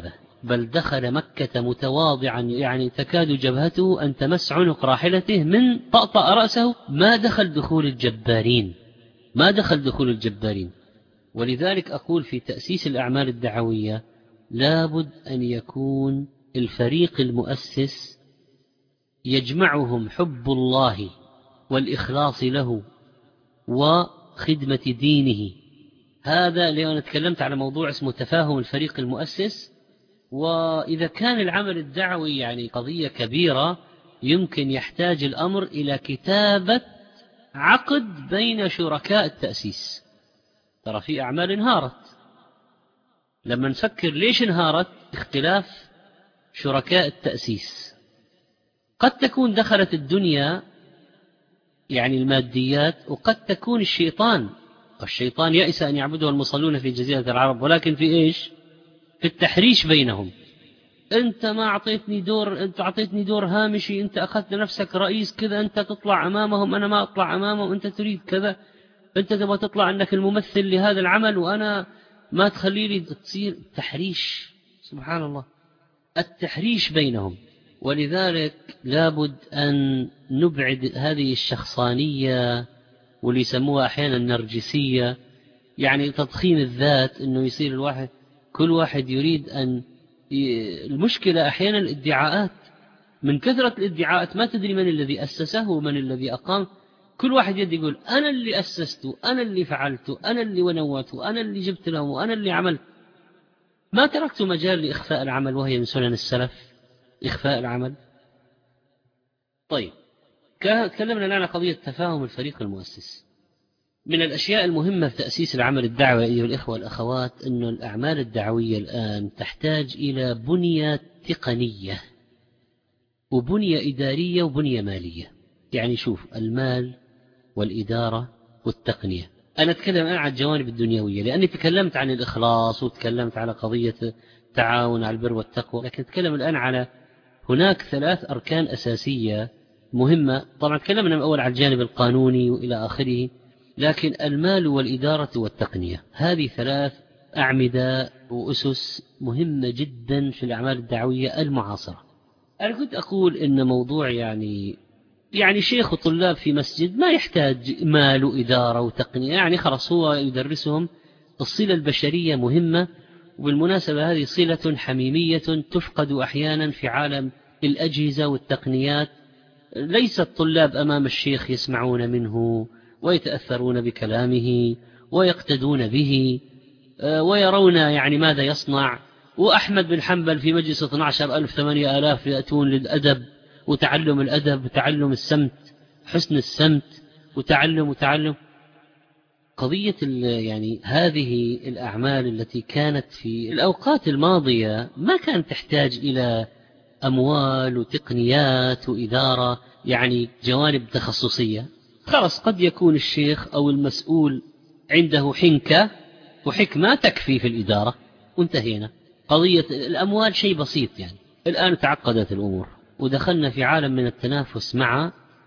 بل دخل مكة متواضعا، يعني تكاد جبهته أن تمس عنق راحلته من طأطأ رأسه. ما دخل دخول الجبارين، ما دخل دخول الجبارين. ولذلك أقول في تأسيس الأعمال الدعوية لابد أن يكون الفريق المؤسس يجمعهم حب الله والإخلاص له وخدمة دينه. هذا لأن أنا تكلمت على موضوع اسمه تفاهم الفريق المؤسس. وإذا كان العمل الدعوي يعني قضية كبيرة يمكن يحتاج الأمر إلى كتابة عقد بين شركاء التأسيس. ترى في أعمال انهارت، لما نفكر ليش انهارت؟ اختلاف شركاء التأسيس. قد تكون دخلت الدنيا يعني الماديات، وقد تكون الشيطان يأس أن يعبده المصلون في جزيرة العرب، ولكن في إيش؟ في التحريش بينهم. أنت ما أعطيتني دور، أنت أعطيتني دور هامشي، أنت أخذت لنفسك رئيس كذا، أنت تطلع أمامهم أنا ما أطلع أمامهم، أنت تريد كذا، أنت تبغى تطلع أنك الممثل لهذا العمل وأنا ما تخلي لي. تصير تحريش، سبحان الله، التحريش بينهم. ولذلك لابد أن نبعد هذه الشخصانية واللي يسموها أحيانا النرجسية، يعني تضخيم الذات، أنه يصير الواحد كل واحد يريد أن المشكلة أحيانا الادعاءات، من كثرة الادعاءات ما تدري من الذي أسسه ومن الذي أقام. كل واحد يقول أنا اللي أسسته، أنا اللي فعلته، أنا اللي ونوته، أنا اللي جبت له، وأنا اللي عملت. ما تركت مجال لإخفاء العمل، وهي من سنن السلف إخفاء العمل. طيب، تكلمنا الآن عن قضية تفاهم الفريق المؤسس. من الأشياء المهمة في تأسيس العمل الدعوي أيها الإخوة والأخوات أن الأعمال الدعوية الآن تحتاج إلى بنية تقنية وبنية إدارية وبنية مالية. يعني شوف، المال والإدارة والتقنية. أنا أتكلم الآن عن الجوانب الدنيوية لأني تكلمت عن الإخلاص وتكلمت على قضية التعاون على البر والتقوى، لكن أتكلم الآن على هناك 3 أركان أساسية مهمة. طبعا تكلمنا من أول على الجانب القانوني وإلى آخره، لكن المال والإدارة والتقنية هذه 3 أعمدة وأسس مهمة جدا في الأعمال الدعوية المعاصرة. أنا كنت أقول إن موضوع يعني شيخ وطلاب في مسجد ما يحتاج مال وإدارة وتقنية، يعني خلاص هو يدرسهم. الصلة البشرية مهمة، وبالمناسبة هذه صلة حميمية تفقد أحيانا في عالم الأجهزة والتقنيات. ليس الطلاب أمام الشيخ يسمعون منه ويتأثرون بكلامه ويقتدون به ويرون يعني ماذا يصنع. وأحمد بن حنبل في مجلس 12,000 8,000 يأتون للأدب وتعلم الأدب وتعلم السمت، حسن السمت وتعلم قضية يعني هذه الأعمال التي كانت في الأوقات الماضية ما كانت تحتاج إلى أموال وتقنيات وإدارة، يعني جوانب تخصصية. خلاص قد يكون الشيخ أو المسؤول عنده حنكة وحكمة تكفي في الإدارة وانتهينا. قضية الأموال شيء بسيط. يعني الآن تعقدت الأمور ودخلنا في عالم من التنافس مع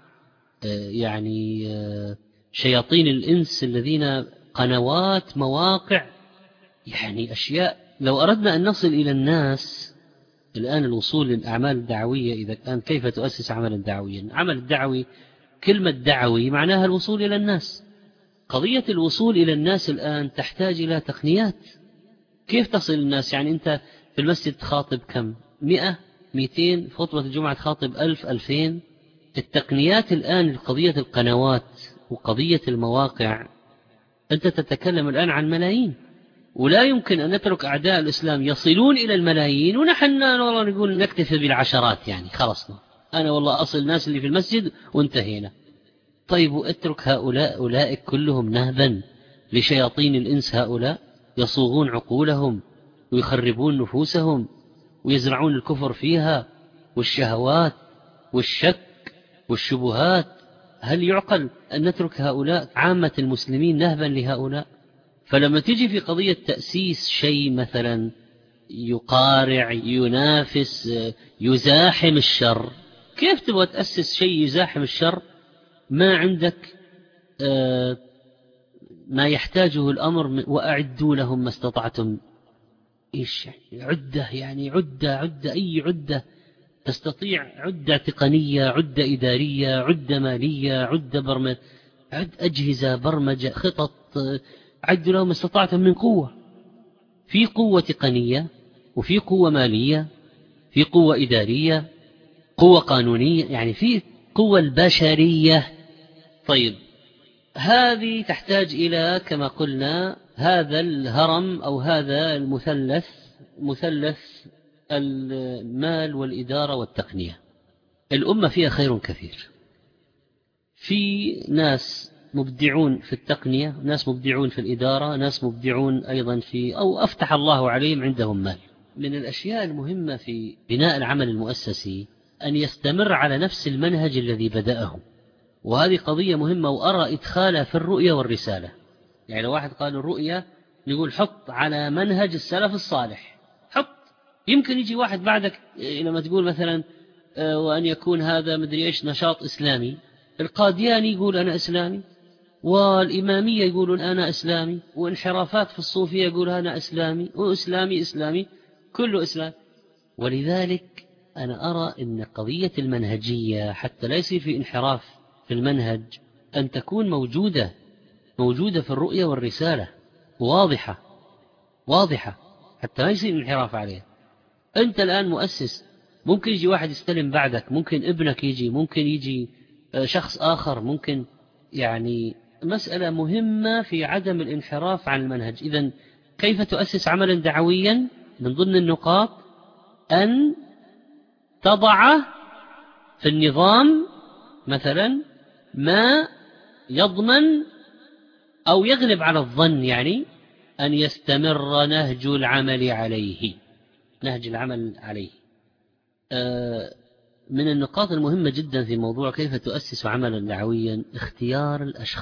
يعني شياطين الإنس الذين قنوات مواقع، يعني أشياء. لو أردنا أن نصل إلى الناس الآن، الوصول للأعمال الدعوية إذا كان كيف تؤسس عملا دعويا. العمل الدعوي كلمة دعوي معناها الوصول إلى الناس. قضية الوصول إلى الناس الآن تحتاج إلى تقنيات. كيف تصل الناس؟ يعني أنت في المسجد تخاطب كم؟ 100 200، خطبة الجمعة تخاطب 1000 2000. التقنيات الآن قضية القنوات وقضية المواقع، أنت تتكلم الآن عن ملايين، ولا يمكن أن نترك أعداء الإسلام يصلون إلى الملايين ونحن والله نقول نكتفي بالعشرات. يعني خلصنا، أنا والله أصل الناس اللي في المسجد وانتهينا. طيب واترك هؤلاء أولئك كلهم نهبا لشياطين الإنس. هؤلاء يصوغون عقولهم ويخربون نفوسهم ويزرعون الكفر فيها والشهوات والشك والشبهات. هل يعقل أن نترك هؤلاء عامة المسلمين نهبا لهؤلاء؟ فلما تجي في قضية تأسيس شيء مثلا يقارع ينافس يزاحم الشر، كيف تبغى تأسس شيء يزاحم الشر ما عندك ما يحتاجه الأمر؟ وأعدوا لهم ما استطعتم إيش يعني عدة؟ يعني عدة أي عدة تستطيع، عدة تقنية، عدة إدارية، عدة مالية، عد أجهزة، برمجة، خطط، عدوا لهم ما استطعتم من قوة. في قوة تقنية، وفي قوة مالية، في قوة إدارية، قوة قانونية، يعني في قوة البشرية. طيب هذه تحتاج إلى كما قلنا هذا الهرم أو هذا المثلث، مثلث المال والإدارة والتقنية. الأمة فيها خير كثير، في ناس مبدعون في التقنية، ناس مبدعون في الإدارة، ناس مبدعون أيضا في أو أفتح الله عليهم عندهم مال. من الأشياء المهمة في بناء العمل المؤسسي أن يستمر على نفس المنهج الذي بدأه، وهذه قضية مهمة، وأرى إدخالها في الرؤية والرسالة. يعني لو واحد قال الرؤية نقول حط على منهج السلف الصالح، حط. يمكن يجي واحد بعدك لما تقول مثلا وأن يكون هذا مدري إيش نشاط إسلامي، القادياني يقول أنا إسلامي، والإمامية يقولون أنا إسلامي، وانحرافات في الصوفية يقول أنا إسلامي، وإسلامي كله إسلام. ولذلك أنا أرى أن قضية المنهجية حتى لا يصير في انحراف في المنهج أن تكون موجودة في الرؤية والرسالة، واضحة حتى لا يصير انحراف عليها. أنت الآن مؤسس، ممكن يجي واحد يستلم بعدك، ممكن ابنك يجي، ممكن يجي شخص آخر، ممكن يعني مسألة مهمة في عدم الانحراف عن المنهج. إذن كيف تؤسس عملا دعويا؟ من ضمن النقاط أن تضع في النظام مثلا ما يضمن أو يغلب على الظن، يعني أن يستمر نهج العمل عليه. من النقاط المهمة جدا في موضوع كيف تؤسس عملا دعويا اختيار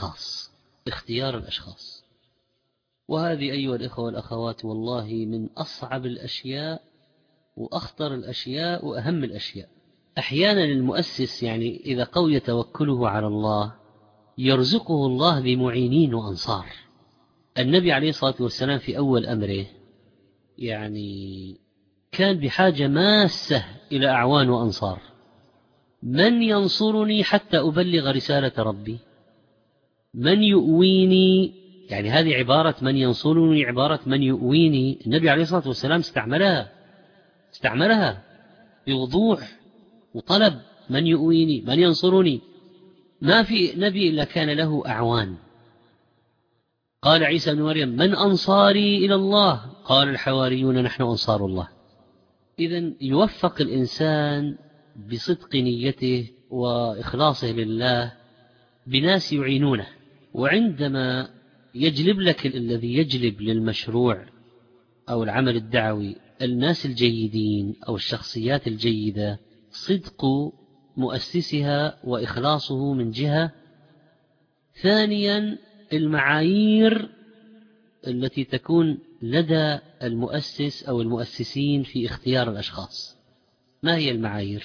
الأشخاص. وهذه أيها الإخوة والأخوات والله من أصعب الأشياء وأخطر الأشياء وأهم الأشياء. أحيانا المؤسس يعني إذا قوي توكله على الله يرزقه الله بمعينين وأنصار. النبي عليه الصلاة والسلام في أول أمره يعني كان بحاجة ماسة إلى أعوان وأنصار. من ينصرني حتى أبلغ رسالة ربي؟ من يؤويني؟ يعني هذه عبارة من ينصرني، عبارة من يؤويني، النبي عليه الصلاة والسلام استعملها بوضوح وطلب من يؤويني، من ينصرني. ما في نبي إلا كان له أعوان. قال عيسى بن مريم من أنصاري إلى الله؟ قال الحواريون نحن أنصار الله. إذن يوفق الإنسان بصدق نيته وإخلاصه لله بناس يعينونه. وعندما يجلب لك الذي يجلب للمشروع أو العمل الدعوي الناس الجيدين أو الشخصيات الجيدة، صدق مؤسسها وإخلاصه من جهة. ثانيا المعايير التي تكون لدى المؤسس أو المؤسسين في اختيار الأشخاص. ما هي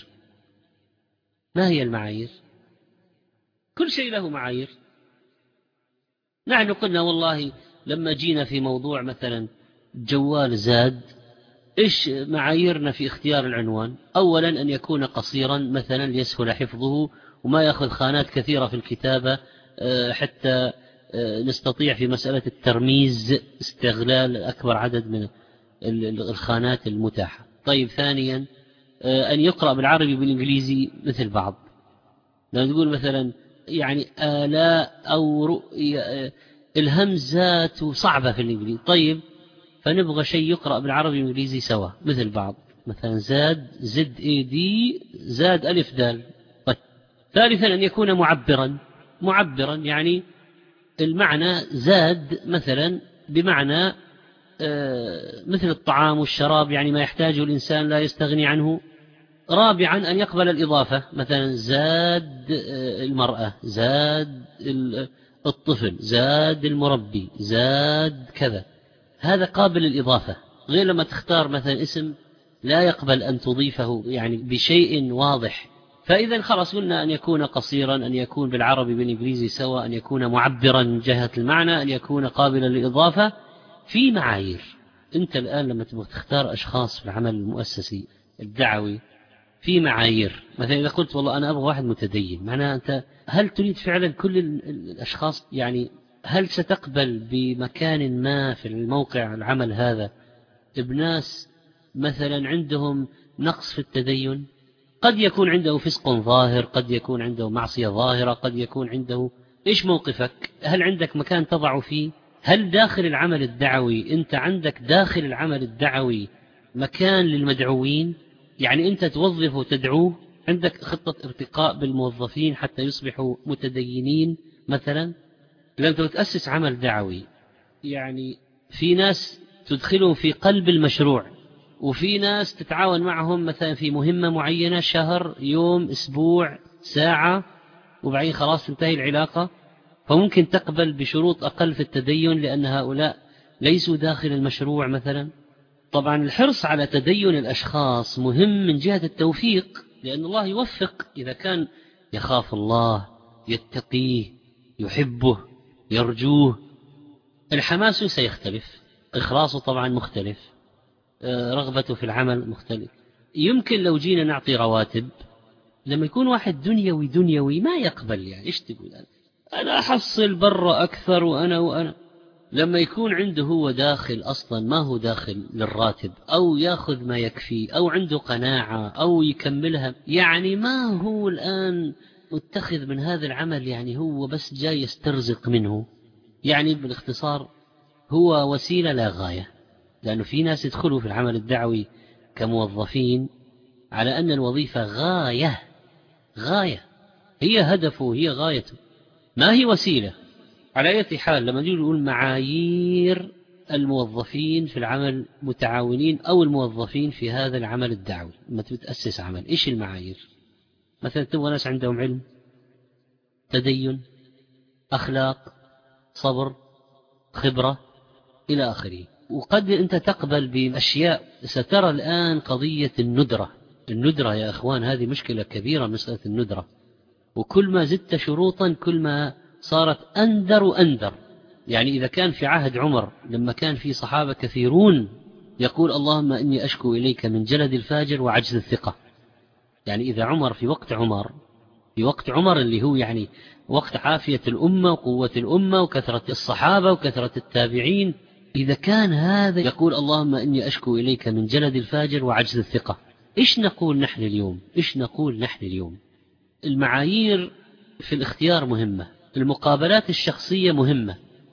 المعايير؟ كل شيء له معايير. نحن قلنا والله لما جينا في موضوع مثلا جوال زاد، إيش معاييرنا في اختيار العنوان؟ أولا أن يكون قصيرا مثلا ليسهل حفظه وما يأخذ خانات كثيرة في الكتابة، حتى نستطيع في مسألة الترميز استغلال أكبر عدد من الخانات المتاحة. طيب ثانيا أن يقرأ بالعربي بالإنجليزي مثل بعض. لو تقول مثلا يعني آلاء أو رؤية، الهمزات صعبة في الإنجليزي، طيب فنبغى شيء يقرأ بالعربي والإنجليزي سوا مثل بعض، مثلا زد AD زاد ألف دال. طيب ثالثا أن يكون معبرا يعني المعنى زاد مثلا بمعنى مثل الطعام والشراب، يعني ما يحتاجه الإنسان لا يستغني عنه. رابعا أن يقبل الإضافة، مثلا زاد المرأة، زاد الطفل، زاد المربي، زاد كذا، هذا قابل للإضافة. غير لما تختار مثلا اسم لا يقبل أن تضيفه يعني بشيء واضح. فإذا خلاص قلنا أن يكون قصيرا، أن يكون بالعربي بالإنجليزي سواء، أن يكون معبرا من جهة المعنى، أن يكون قابلا للإضافة. في معايير أنت الآن لما تبغى تختار أشخاص في العمل المؤسسي الدعوي في معايير، مثلا إذا قلت والله أنا أبغى واحد متدين، معناها أنت هل تريد فعلا كل الأشخاص؟ يعني هل ستقبل بمكان ما في الموقع العمل هذا بناس مثلا عندهم نقص في التدين؟ قد يكون عنده فسق ظاهر، قد يكون عنده معصية ظاهرة، قد يكون عنده. إيش موقفك؟ هل عندك مكان تضع فيه؟ هل داخل العمل الدعوي أنت عندك داخل العمل الدعوي مكان للمدعوين؟ يعني أنت توظف وتدعوه، عندك خطة ارتقاء بالموظفين حتى يصبحوا متدينين مثلا؟ لما تأسس عمل دعوي يعني في ناس تدخلهم في قلب المشروع، وفي ناس تتعاون معهم مثلا في مهمة معينة، شهر، يوم، أسبوع، ساعة، وبعدين خلاص تنتهي العلاقة. فممكن تقبل بشروط أقل في التدين لأن هؤلاء ليسوا داخل المشروع مثلا. طبعا الحرص على تدين الأشخاص مهم من جهة التوفيق، لأن الله يوفق إذا كان يخاف الله، يتقيه، يحبه، يرجوه. الحماس سيختلف، إخلاصه طبعا مختلف، رغبته في العمل مختلف. يمكن لو جينا نعطي رواتب، لما يكون واحد دنيوي ما يقبل. يعني إيش تقول أنا أحصل برا أكثر وأنا لما يكون عنده هو داخل أصلا ما هو داخل للراتب، أو يأخذ ما يكفي، أو عنده قناعة أو يكملها، يعني ما هو الآن متخذ من هذا العمل، يعني هو بس جاي يسترزق منه. يعني بالاختصار هو وسيلة لا غاية. لأنه في ناس يدخلوا في العمل الدعوي كموظفين على أن الوظيفة غاية، هي هدفه، هي غايته، ما هي وسيلة. على أي حال لما نقول معايير الموظفين في العمل متعاونين أو الموظفين في هذا العمل الدعوي، لما تتأسس عمل إيش المعايير؟ مثلا تبغى ناس عندهم علم، تدين، أخلاق، صبر، خبرة، إلى آخره. وقد أنت تقبل بأشياء. سترى الآن قضية الندرة يا أخوان، هذه مشكلة كبيرة، مسألة الندرة. وكل ما زدت شروطا كل ما صارت أندر وأندر. يعني إذا كان في عهد عمر لما كان في صحابة كثيرون يقول اللهم إني أشكو إليك من جلد الفاجر وعجز الثقة، يعني إذا عمر في وقت عمر اللي هو يعني وقت عافية الأمة وقوة الأمة وكثرة الصحابة وكثرة التابعين، إذا كان هذا يقول اللهم إني أشكو إليك من جلد الفاجر وعجز الثقة، إيش نقول نحن اليوم؟ المعايير في الاختيار مهمة، المقابلات الشخصية مهمة.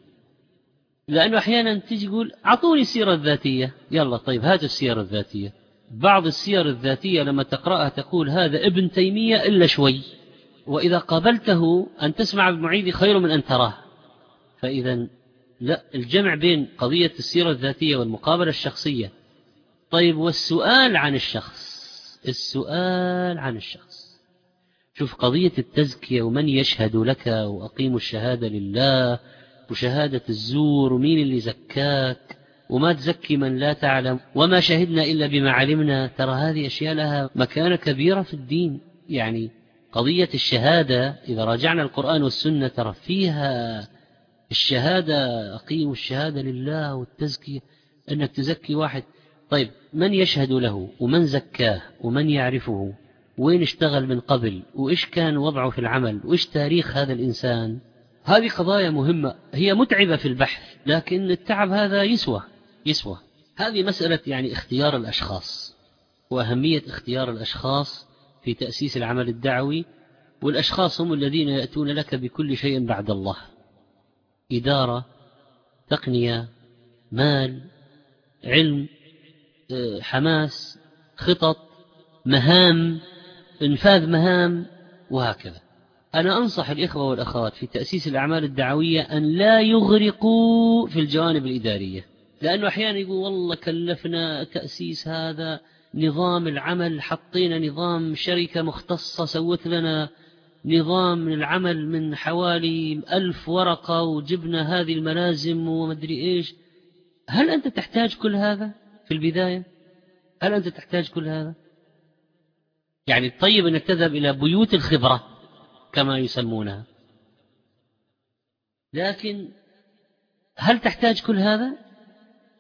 لأنه أحيانا تيجي تقول أعطوني السيرة الذاتية، يلا طيب هاتوا السيرة الذاتية. بعض السير الذاتية لما تقرأها تقول هذا ابن تيمية إلا شوي، وإذا قابلته أن تسمع بمعيد خير من أن تراه. فإذا لا، الجمع بين قضية السيرة الذاتية والمقابلة الشخصية. طيب والسؤال عن الشخص، شوف قضية التزكية ومن يشهد لك وأقيموا الشهادة لله وشهادة الزور ومين اللي زكاك وما تزكي من لا تعلم وما شهدنا إلا بما علمنا. ترى هذه أشياء لها مكانة كبيرة في الدين. يعني قضية الشهادة إذا راجعنا القرآن والسنة ترى فيها الشهادة، أقيموا الشهادة لله والتزكية، أنك تزكي واحد. طيب من يشهد له ومن زكاه ومن يعرفه وين اشتغل من قبل وإيش كان وضعه في العمل وإيش تاريخ هذا الإنسان؟ هذه قضايا مهمة، هي متعبة في البحث لكن التعب هذا يسوى. هذه مسألة يعني اختيار الأشخاص وأهمية اختيار الأشخاص في تأسيس العمل الدعوي. والأشخاص هم الذين يأتون لك بكل شيء بعد الله: إدارة، تقنية، مال، علم، حماس، خطط، مهام، إنفاذ مهام، وهكذا. أنا أنصح الإخوة والأخوات في تأسيس الأعمال الدعوية أن لا يغرقوا في الجوانب الإدارية، لأنه أحيانا يقول والله كلفنا تأسيس هذا نظام العمل، حطينا نظام شركة مختصة سوت لنا نظام من العمل من حوالي 1000 ورقة وجبنا هذه الملازم ومدري إيش. هل أنت تحتاج كل هذا في البداية؟ هل أنت تحتاج كل هذا؟ يعني الطيب أنك تذهب إلى بيوت الخبرة كما يسمونها، لكن هل تحتاج كل هذا؟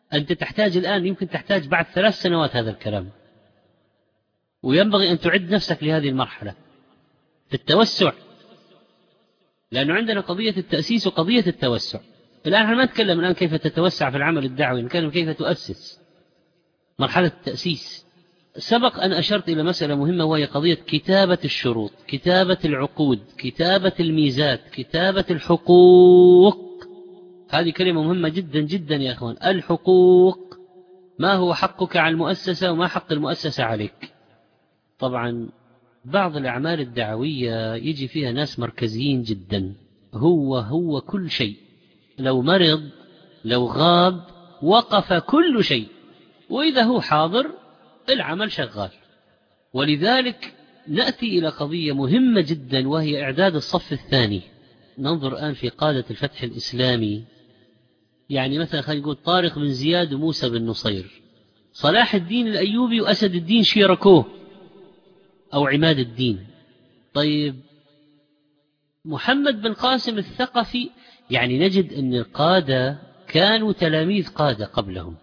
أنت تحتاج الآن، يمكن تحتاج بعد 3 سنوات هذا الكلام، وينبغي أن تعد نفسك لهذه المرحلة في التوسع، لأنه عندنا قضية التأسيس وقضية التوسع. الآن نحن ما نتكلم الآن كيف تتوسع في العمل الدعوي، نتكلم كيف تؤسس، مرحلة التأسيس. سبق أن أشرت إلى مسألة مهمة، وهي قضية كتابة الشروط، كتابة العقود، كتابة الميزات، كتابة الحقوق. هذه كلمة مهمة جدا جدا يا أخوان. الحقوق، ما هو حقك على المؤسسة وما حق المؤسسة عليك. طبعا بعض الأعمال الدعوية يجي فيها ناس مركزيين جدا، هو كل شيء، لو مرض لو غاب وقف كل شيء، وإذا هو حاضر العمل شغال. ولذلك نأتي إلى قضية مهمة جدا، وهي إعداد الصف الثاني. ننظر الآن في قادة الفتح الإسلامي، يعني مثلا خلينا نقول طارق بن زياد وموسى بن نصير، صلاح الدين الأيوبي وأسد الدين شيركوه أو عماد الدين. طيب محمد بن قاسم الثقفي، يعني نجد أن القادة كانوا تلاميذ قادة قبلهم،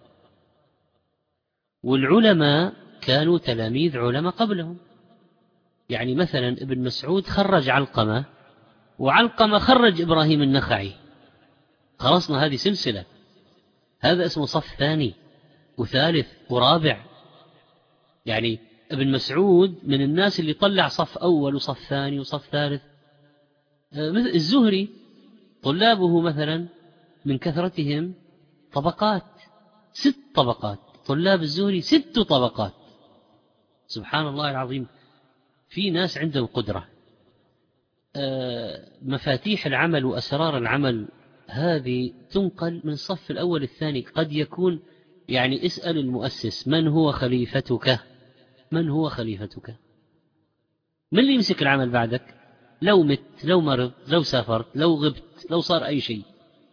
والعلماء كانوا تلاميذ علماء قبلهم. يعني مثلا ابن مسعود خرج علقمة، وعلقمة خرج إبراهيم النخعي، خلصنا هذه سلسلة. هذا اسمه صف ثاني وثالث ورابع. يعني ابن مسعود من الناس اللي طلع صف أول وصف ثاني وصف ثالث. مثل الزهري، طلابه مثلا من كثرتهم طبقات، 6 طبقات، طلاب الزهري 6 طبقات. سبحان الله العظيم، في ناس عندهم قدرة. مفاتيح العمل وأسرار العمل هذه تنقل من الصف الأول الثاني. قد يكون يعني اسأل المؤسس من هو خليفتك، من هو خليفتك، من اللي يمسك العمل بعدك، لو مت لو مرض لو سافرت لو غبت لو صار أي شيء،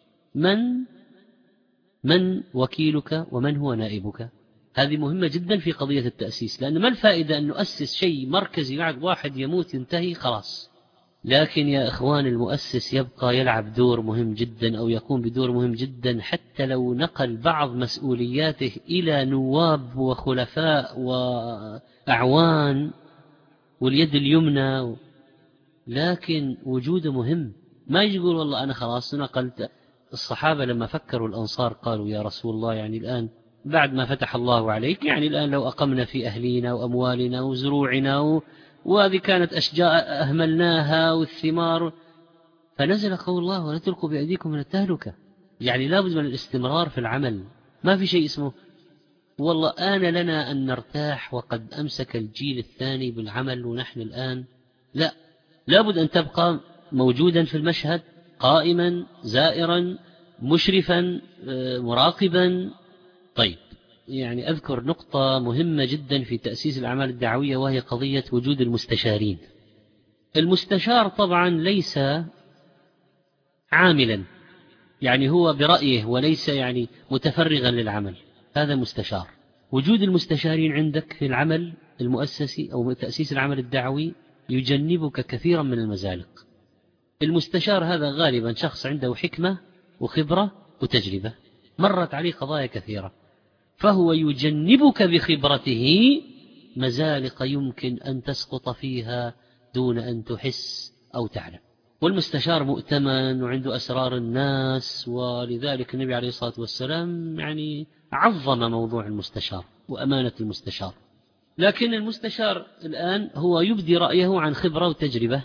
من وكيلك ومن هو نائبك. هذه مهمة جدا في قضية التأسيس، لأن ما الفائدة أن نؤسس شيء مركزي بعد واحد يموت ينتهي خلاص. لكن يا إخوان المؤسس يبقى يلعب دور مهم جدا، أو يقوم بدور مهم جدا، حتى لو نقل بعض مسؤولياته إلى نواب وخلفاء وأعوان واليد اليمنى، لكن وجوده مهم. ما يجي يقول والله أنا خلاص نقلت. الصحابة لما فكروا الأنصار قالوا يا رسول الله، يعني الآن بعد ما فتح الله عليك، يعني الآن لو أقمنا في أهلينا وأموالنا وزروعنا وهذه كانت أشجار أهملناها والثمار، فنزل قول الله ولا تلقوا بأيديكم من التهلكة. يعني لابد من الاستمرار في العمل، ما في شيء اسمه والله آن لنا أن نرتاح وقد أمسك الجيل الثاني بالعمل ونحن الآن لا، لابد أن تبقى موجودا في المشهد، قائما زائرا مشرفا مراقبا. طيب، يعني أذكر نقطة مهمة جدا في تأسيس الأعمال الدعوية، وهي قضية وجود المستشارين. المستشار طبعا ليس عاملا، يعني هو برأيه وليس يعني متفرغا للعمل، هذا مستشار. وجود المستشارين عندك في العمل المؤسسي أو تأسيس العمل الدعوي يجنبك كثيرا من المزالق. المستشار هذا غالبا شخص عنده حكمة وخبرة وتجربة، مرت عليه قضايا كثيرة، فهو يجنبك بخبرته مزالق يمكن أن تسقط فيها دون أن تحس أو تعلم. والمستشار مؤتمن وعنده أسرار الناس، ولذلك النبي عليه الصلاة والسلام يعني عظم موضوع المستشار وأمانة المستشار. لكن المستشار الآن هو يبدي رأيه عن خبرة وتجربة.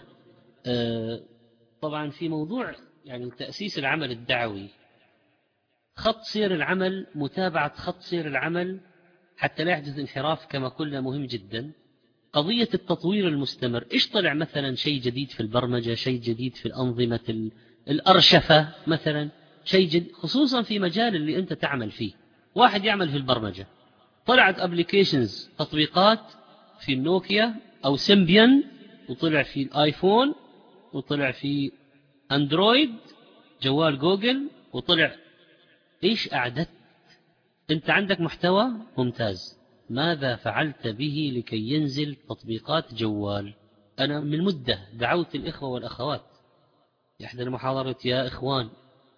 طبعا في موضوع يعني تأسيس العمل الدعوي، خط سير العمل، متابعة خط سير العمل حتى لا يحدث انحراف كما قلنا مهم جدا. قضية التطوير المستمر، إيش طلع مثلا شيء جديد في البرمجة، شيء جديد في الأنظمة الأرشفة مثلا، شيء جديد خصوصا في مجال اللي أنت تعمل فيه. واحد يعمل في البرمجة، طلعت أبليكيشنز تطبيقات في النوكيا أو سيمبيان، وطلع في الآيفون، وطلع في أندرويد جوال جوجل، وطلع إيش أعددت؟ أنت عندك محتوى ممتاز، ماذا فعلت به لكي ينزل تطبيقات جوال؟ أنا من مدة دعوت الإخوة والأخوات إحدى المحاضرات، يا إخوان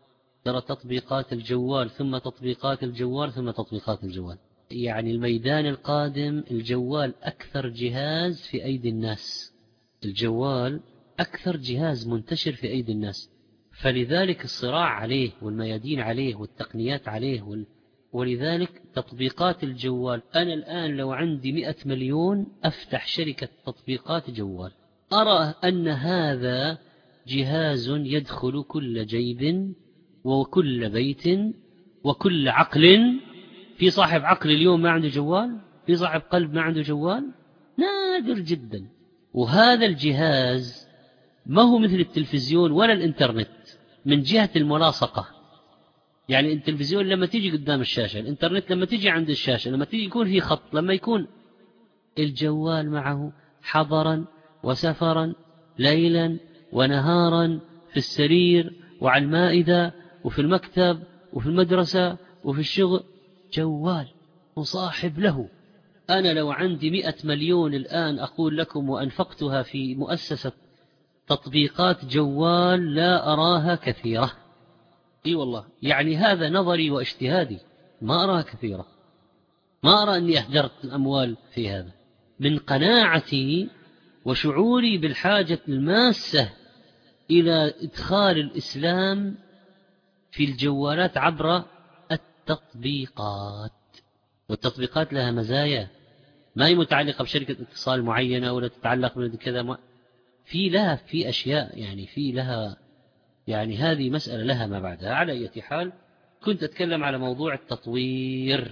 ترى تطبيقات الجوال ثم تطبيقات الجوال ثم تطبيقات الجوال. يعني الميدان القادم الجوال أكثر جهاز في أيدي الناس، الجوال أكثر جهاز منتشر في أيدي الناس، فلذلك الصراع عليه والميادين عليه والتقنيات عليه ولذلك تطبيقات الجوال. أنا الآن لو عندي 100 مليون أفتح شركة تطبيقات جوال، أرى أن هذا جهاز يدخل كل جيب وكل بيت وكل عقل. في صاحب عقل اليوم ما عنده جوال؟ في صاحب قلب ما عنده جوال؟ نادر جدا. وهذا الجهاز ما هو مثل التلفزيون ولا الإنترنت من جهة الملاصقة. يعني التلفزيون لما تيجي قدام الشاشة، الإنترنت لما تيجي عند الشاشة، لما تيجي يكون في خط، لما يكون الجوال معه حضرا وسفرا ليلا ونهارا في السرير وعلى المائدة وفي المكتب وفي المدرسة وفي الشغل، جوال مصاحب له. أنا لو عندي 100 مليون الآن أقول لكم وأنفقتها في مؤسسة تطبيقات جوال لا أراها كثيرة. إي والله، يعني هذا نظري واجتهادي، ما أراها كثيرة، ما أرى أني أهدرت الأموال في هذا، من قناعتي وشعوري بالحاجة الماسة إلى إدخال الإسلام في الجوالات عبر التطبيقات. والتطبيقات لها مزايا، ما هي متعلقة بشركة اتصال معينة ولا تتعلق بكذا، في أشياء يعني في لها، يعني هذه مسألة لها ما بعدها. على أي حال، كنت أتكلم على موضوع التطوير.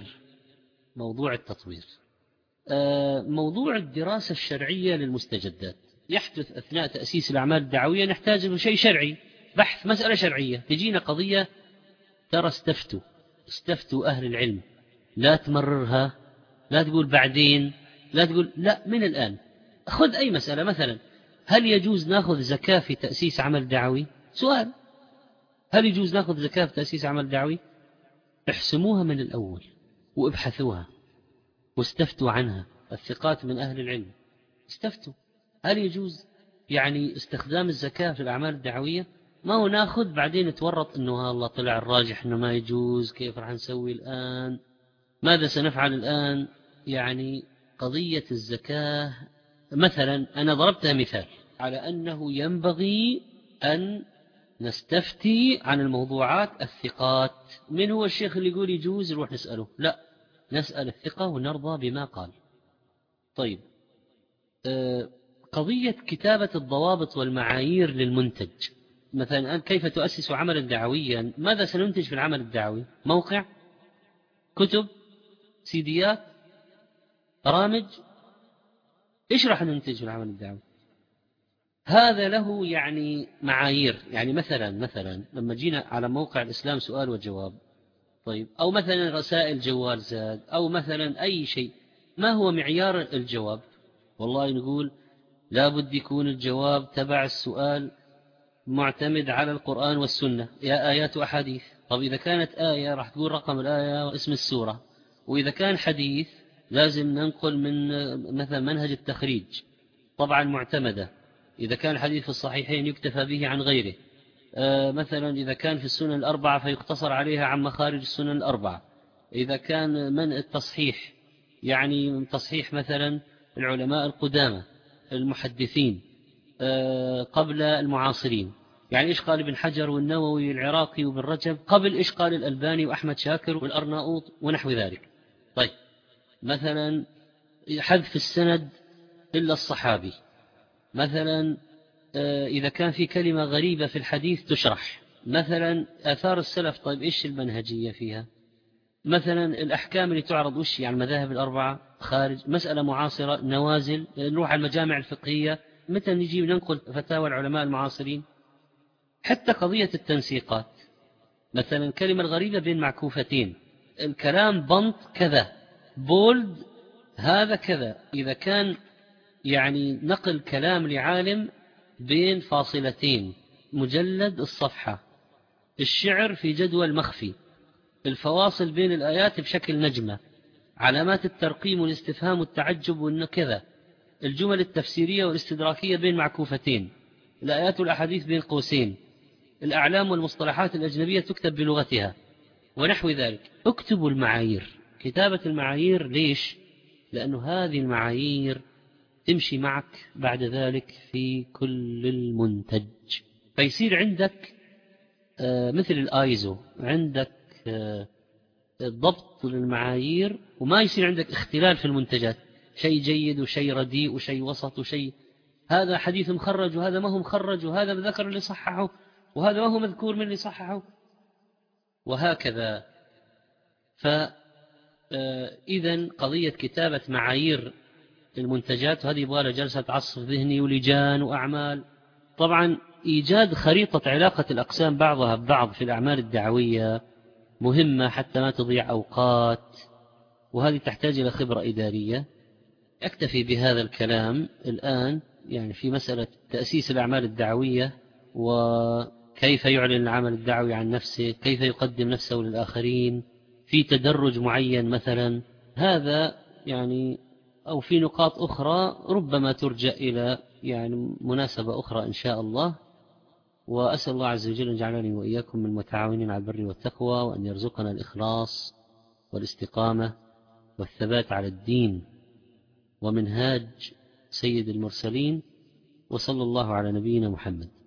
موضوع الدراسة الشرعية للمستجدات. يحدث أثناء تأسيس الأعمال الدعوية نحتاج إلى شيء شرعي، بحث مسألة شرعية، تجينا قضية، ترى استفتوا أهل العلم، لا تمررها، لا تقول بعدين، لا تقول لا، من الآن. خذ أي مسألة، مثلا هل يجوز نأخذ زكاة في تأسيس عمل دعوي؟ سؤال، هل يجوز نأخذ زكاة في تأسيس عمل دعوي؟ احسموها من الأول وابحثوها واستفتوا عنها، الثقات من أهل العلم استفتوا، هل يجوز يعني استخدام الزكاة في الأعمال الدعوية؟ ما هو ناخذ بعدين نتورط إنه الله طلع الراجح إنه ما يجوز، كيف راح نسوي الآن، ماذا سنفعل الآن؟ يعني قضية الزكاة مثلا أنا ضربتها مثال على أنه ينبغي أن نستفتي عن الموضوعات الثقات. من هو الشيخ اللي يقول يجوز نروح نسأله؟ لا، نسأل الثقة ونرضى بما قال. طيب، قضية كتابة الضوابط والمعايير للمنتج، مثلا كيف تؤسس عملا دعويا؟ ماذا سننتج في العمل الدعوي؟ موقع، كتب، سيديات، برامج، إيش راح ننتج في العمل الدعوي؟ هذا له يعني معايير. يعني مثلا لما جينا على موقع الإسلام سؤال وجواب، طيب، أو مثلا رسائل جوال زاد، أو مثلا أي شيء، ما هو معيار الجواب؟ والله نقول لا بد يكون الجواب تبع السؤال معتمد على القرآن والسنة، يا آيات وأحاديث. طب إذا كانت آية راح تقول رقم الآية واسم السورة، وإذا كان حديث لازم ننقل من مثلا منهج التخريج طبعا معتمدة، إذا كان الحديث في الصحيحين يكتفى به عن غيره، مثلا إذا كان في السنن الأربعة فيقتصر عليها عن مخارج السنن الأربعة، إذا كان من التصحيح يعني تصحيح مثلا العلماء القدامى المحدثين قبل المعاصرين، يعني إيش قال ابن حجر والنووي العراقي وابن رجب قبل إيش قال الألباني وأحمد شاكر والأرناؤوط ونحو ذلك. طيب، مثلا حذف السند إلا الصحابي، مثلا إذا كان في كلمة غريبة في الحديث تشرح، مثلا آثار السلف، طيب إيش المنهجية فيها؟ مثلا الأحكام اللي تعرض وش يعني المذاهب الأربعة خارج، مسألة معاصرة، نوازل، نروح على المجامع الفقهية، متى نجي ننقل فتاوى العلماء المعاصرين. حتى قضية التنسيقات، مثلا كلمة غريبة بين معكوفتين، الكلام بنط كذا، بولد هذا كذا، إذا كان يعني نقل كلام لعالم بين فاصلتين، مجلد الصفحة، الشعر في جدول مخفي، الفواصل بين الآيات بشكل نجمة، علامات الترقيم والاستفهام والتعجب والكذا، الجمل التفسيرية والاستدراكية بين معكوفتين، الآيات والأحاديث بين قوسين، الأعلام والمصطلحات الأجنبية تكتب بلغتها ونحو ذلك. اكتبوا المعايير. كتابة المعايير ليش؟ لأن هذه المعايير تمشي معك بعد ذلك في كل المنتج، فيصير عندك مثل الآيزو، عندك ضبط للمعايير، وما يصير عندك اختلال في المنتجات، شيء جيد وشيء رديء وشيء وسط وشيء هذا حديث مخرج وهذا ما هو مخرج، وهذا ذكر اللي صححه وهذا ما هو مذكور من اللي صححه، وهكذا. فإذا قضية كتابة معايير المنتجات وهذه يبغى لها جلسة عصف ذهني ولجان وأعمال. طبعا إيجاد خريطة علاقة الأقسام بعضها ببعض في الأعمال الدعوية مهمة حتى ما تضيع أوقات، وهذه تحتاج إلى خبرة إدارية. أكتفي بهذا الكلام الآن يعني في مسألة تأسيس الأعمال الدعوية، وكيف يعلن العمل الدعوي عن نفسه، كيف يقدم نفسه للآخرين في تدرج معين مثلا. هذا يعني أو في نقاط أخرى ربما ترجع إلى يعني مناسبة أخرى إن شاء الله. وأسأل الله عز وجل أن يجعلني وإياكم من المتعاونين على البر والتقوى، وأن يرزقنا الإخلاص والاستقامة والثبات على الدين ومنهاج سيد المرسلين. وصلى الله على نبينا محمد.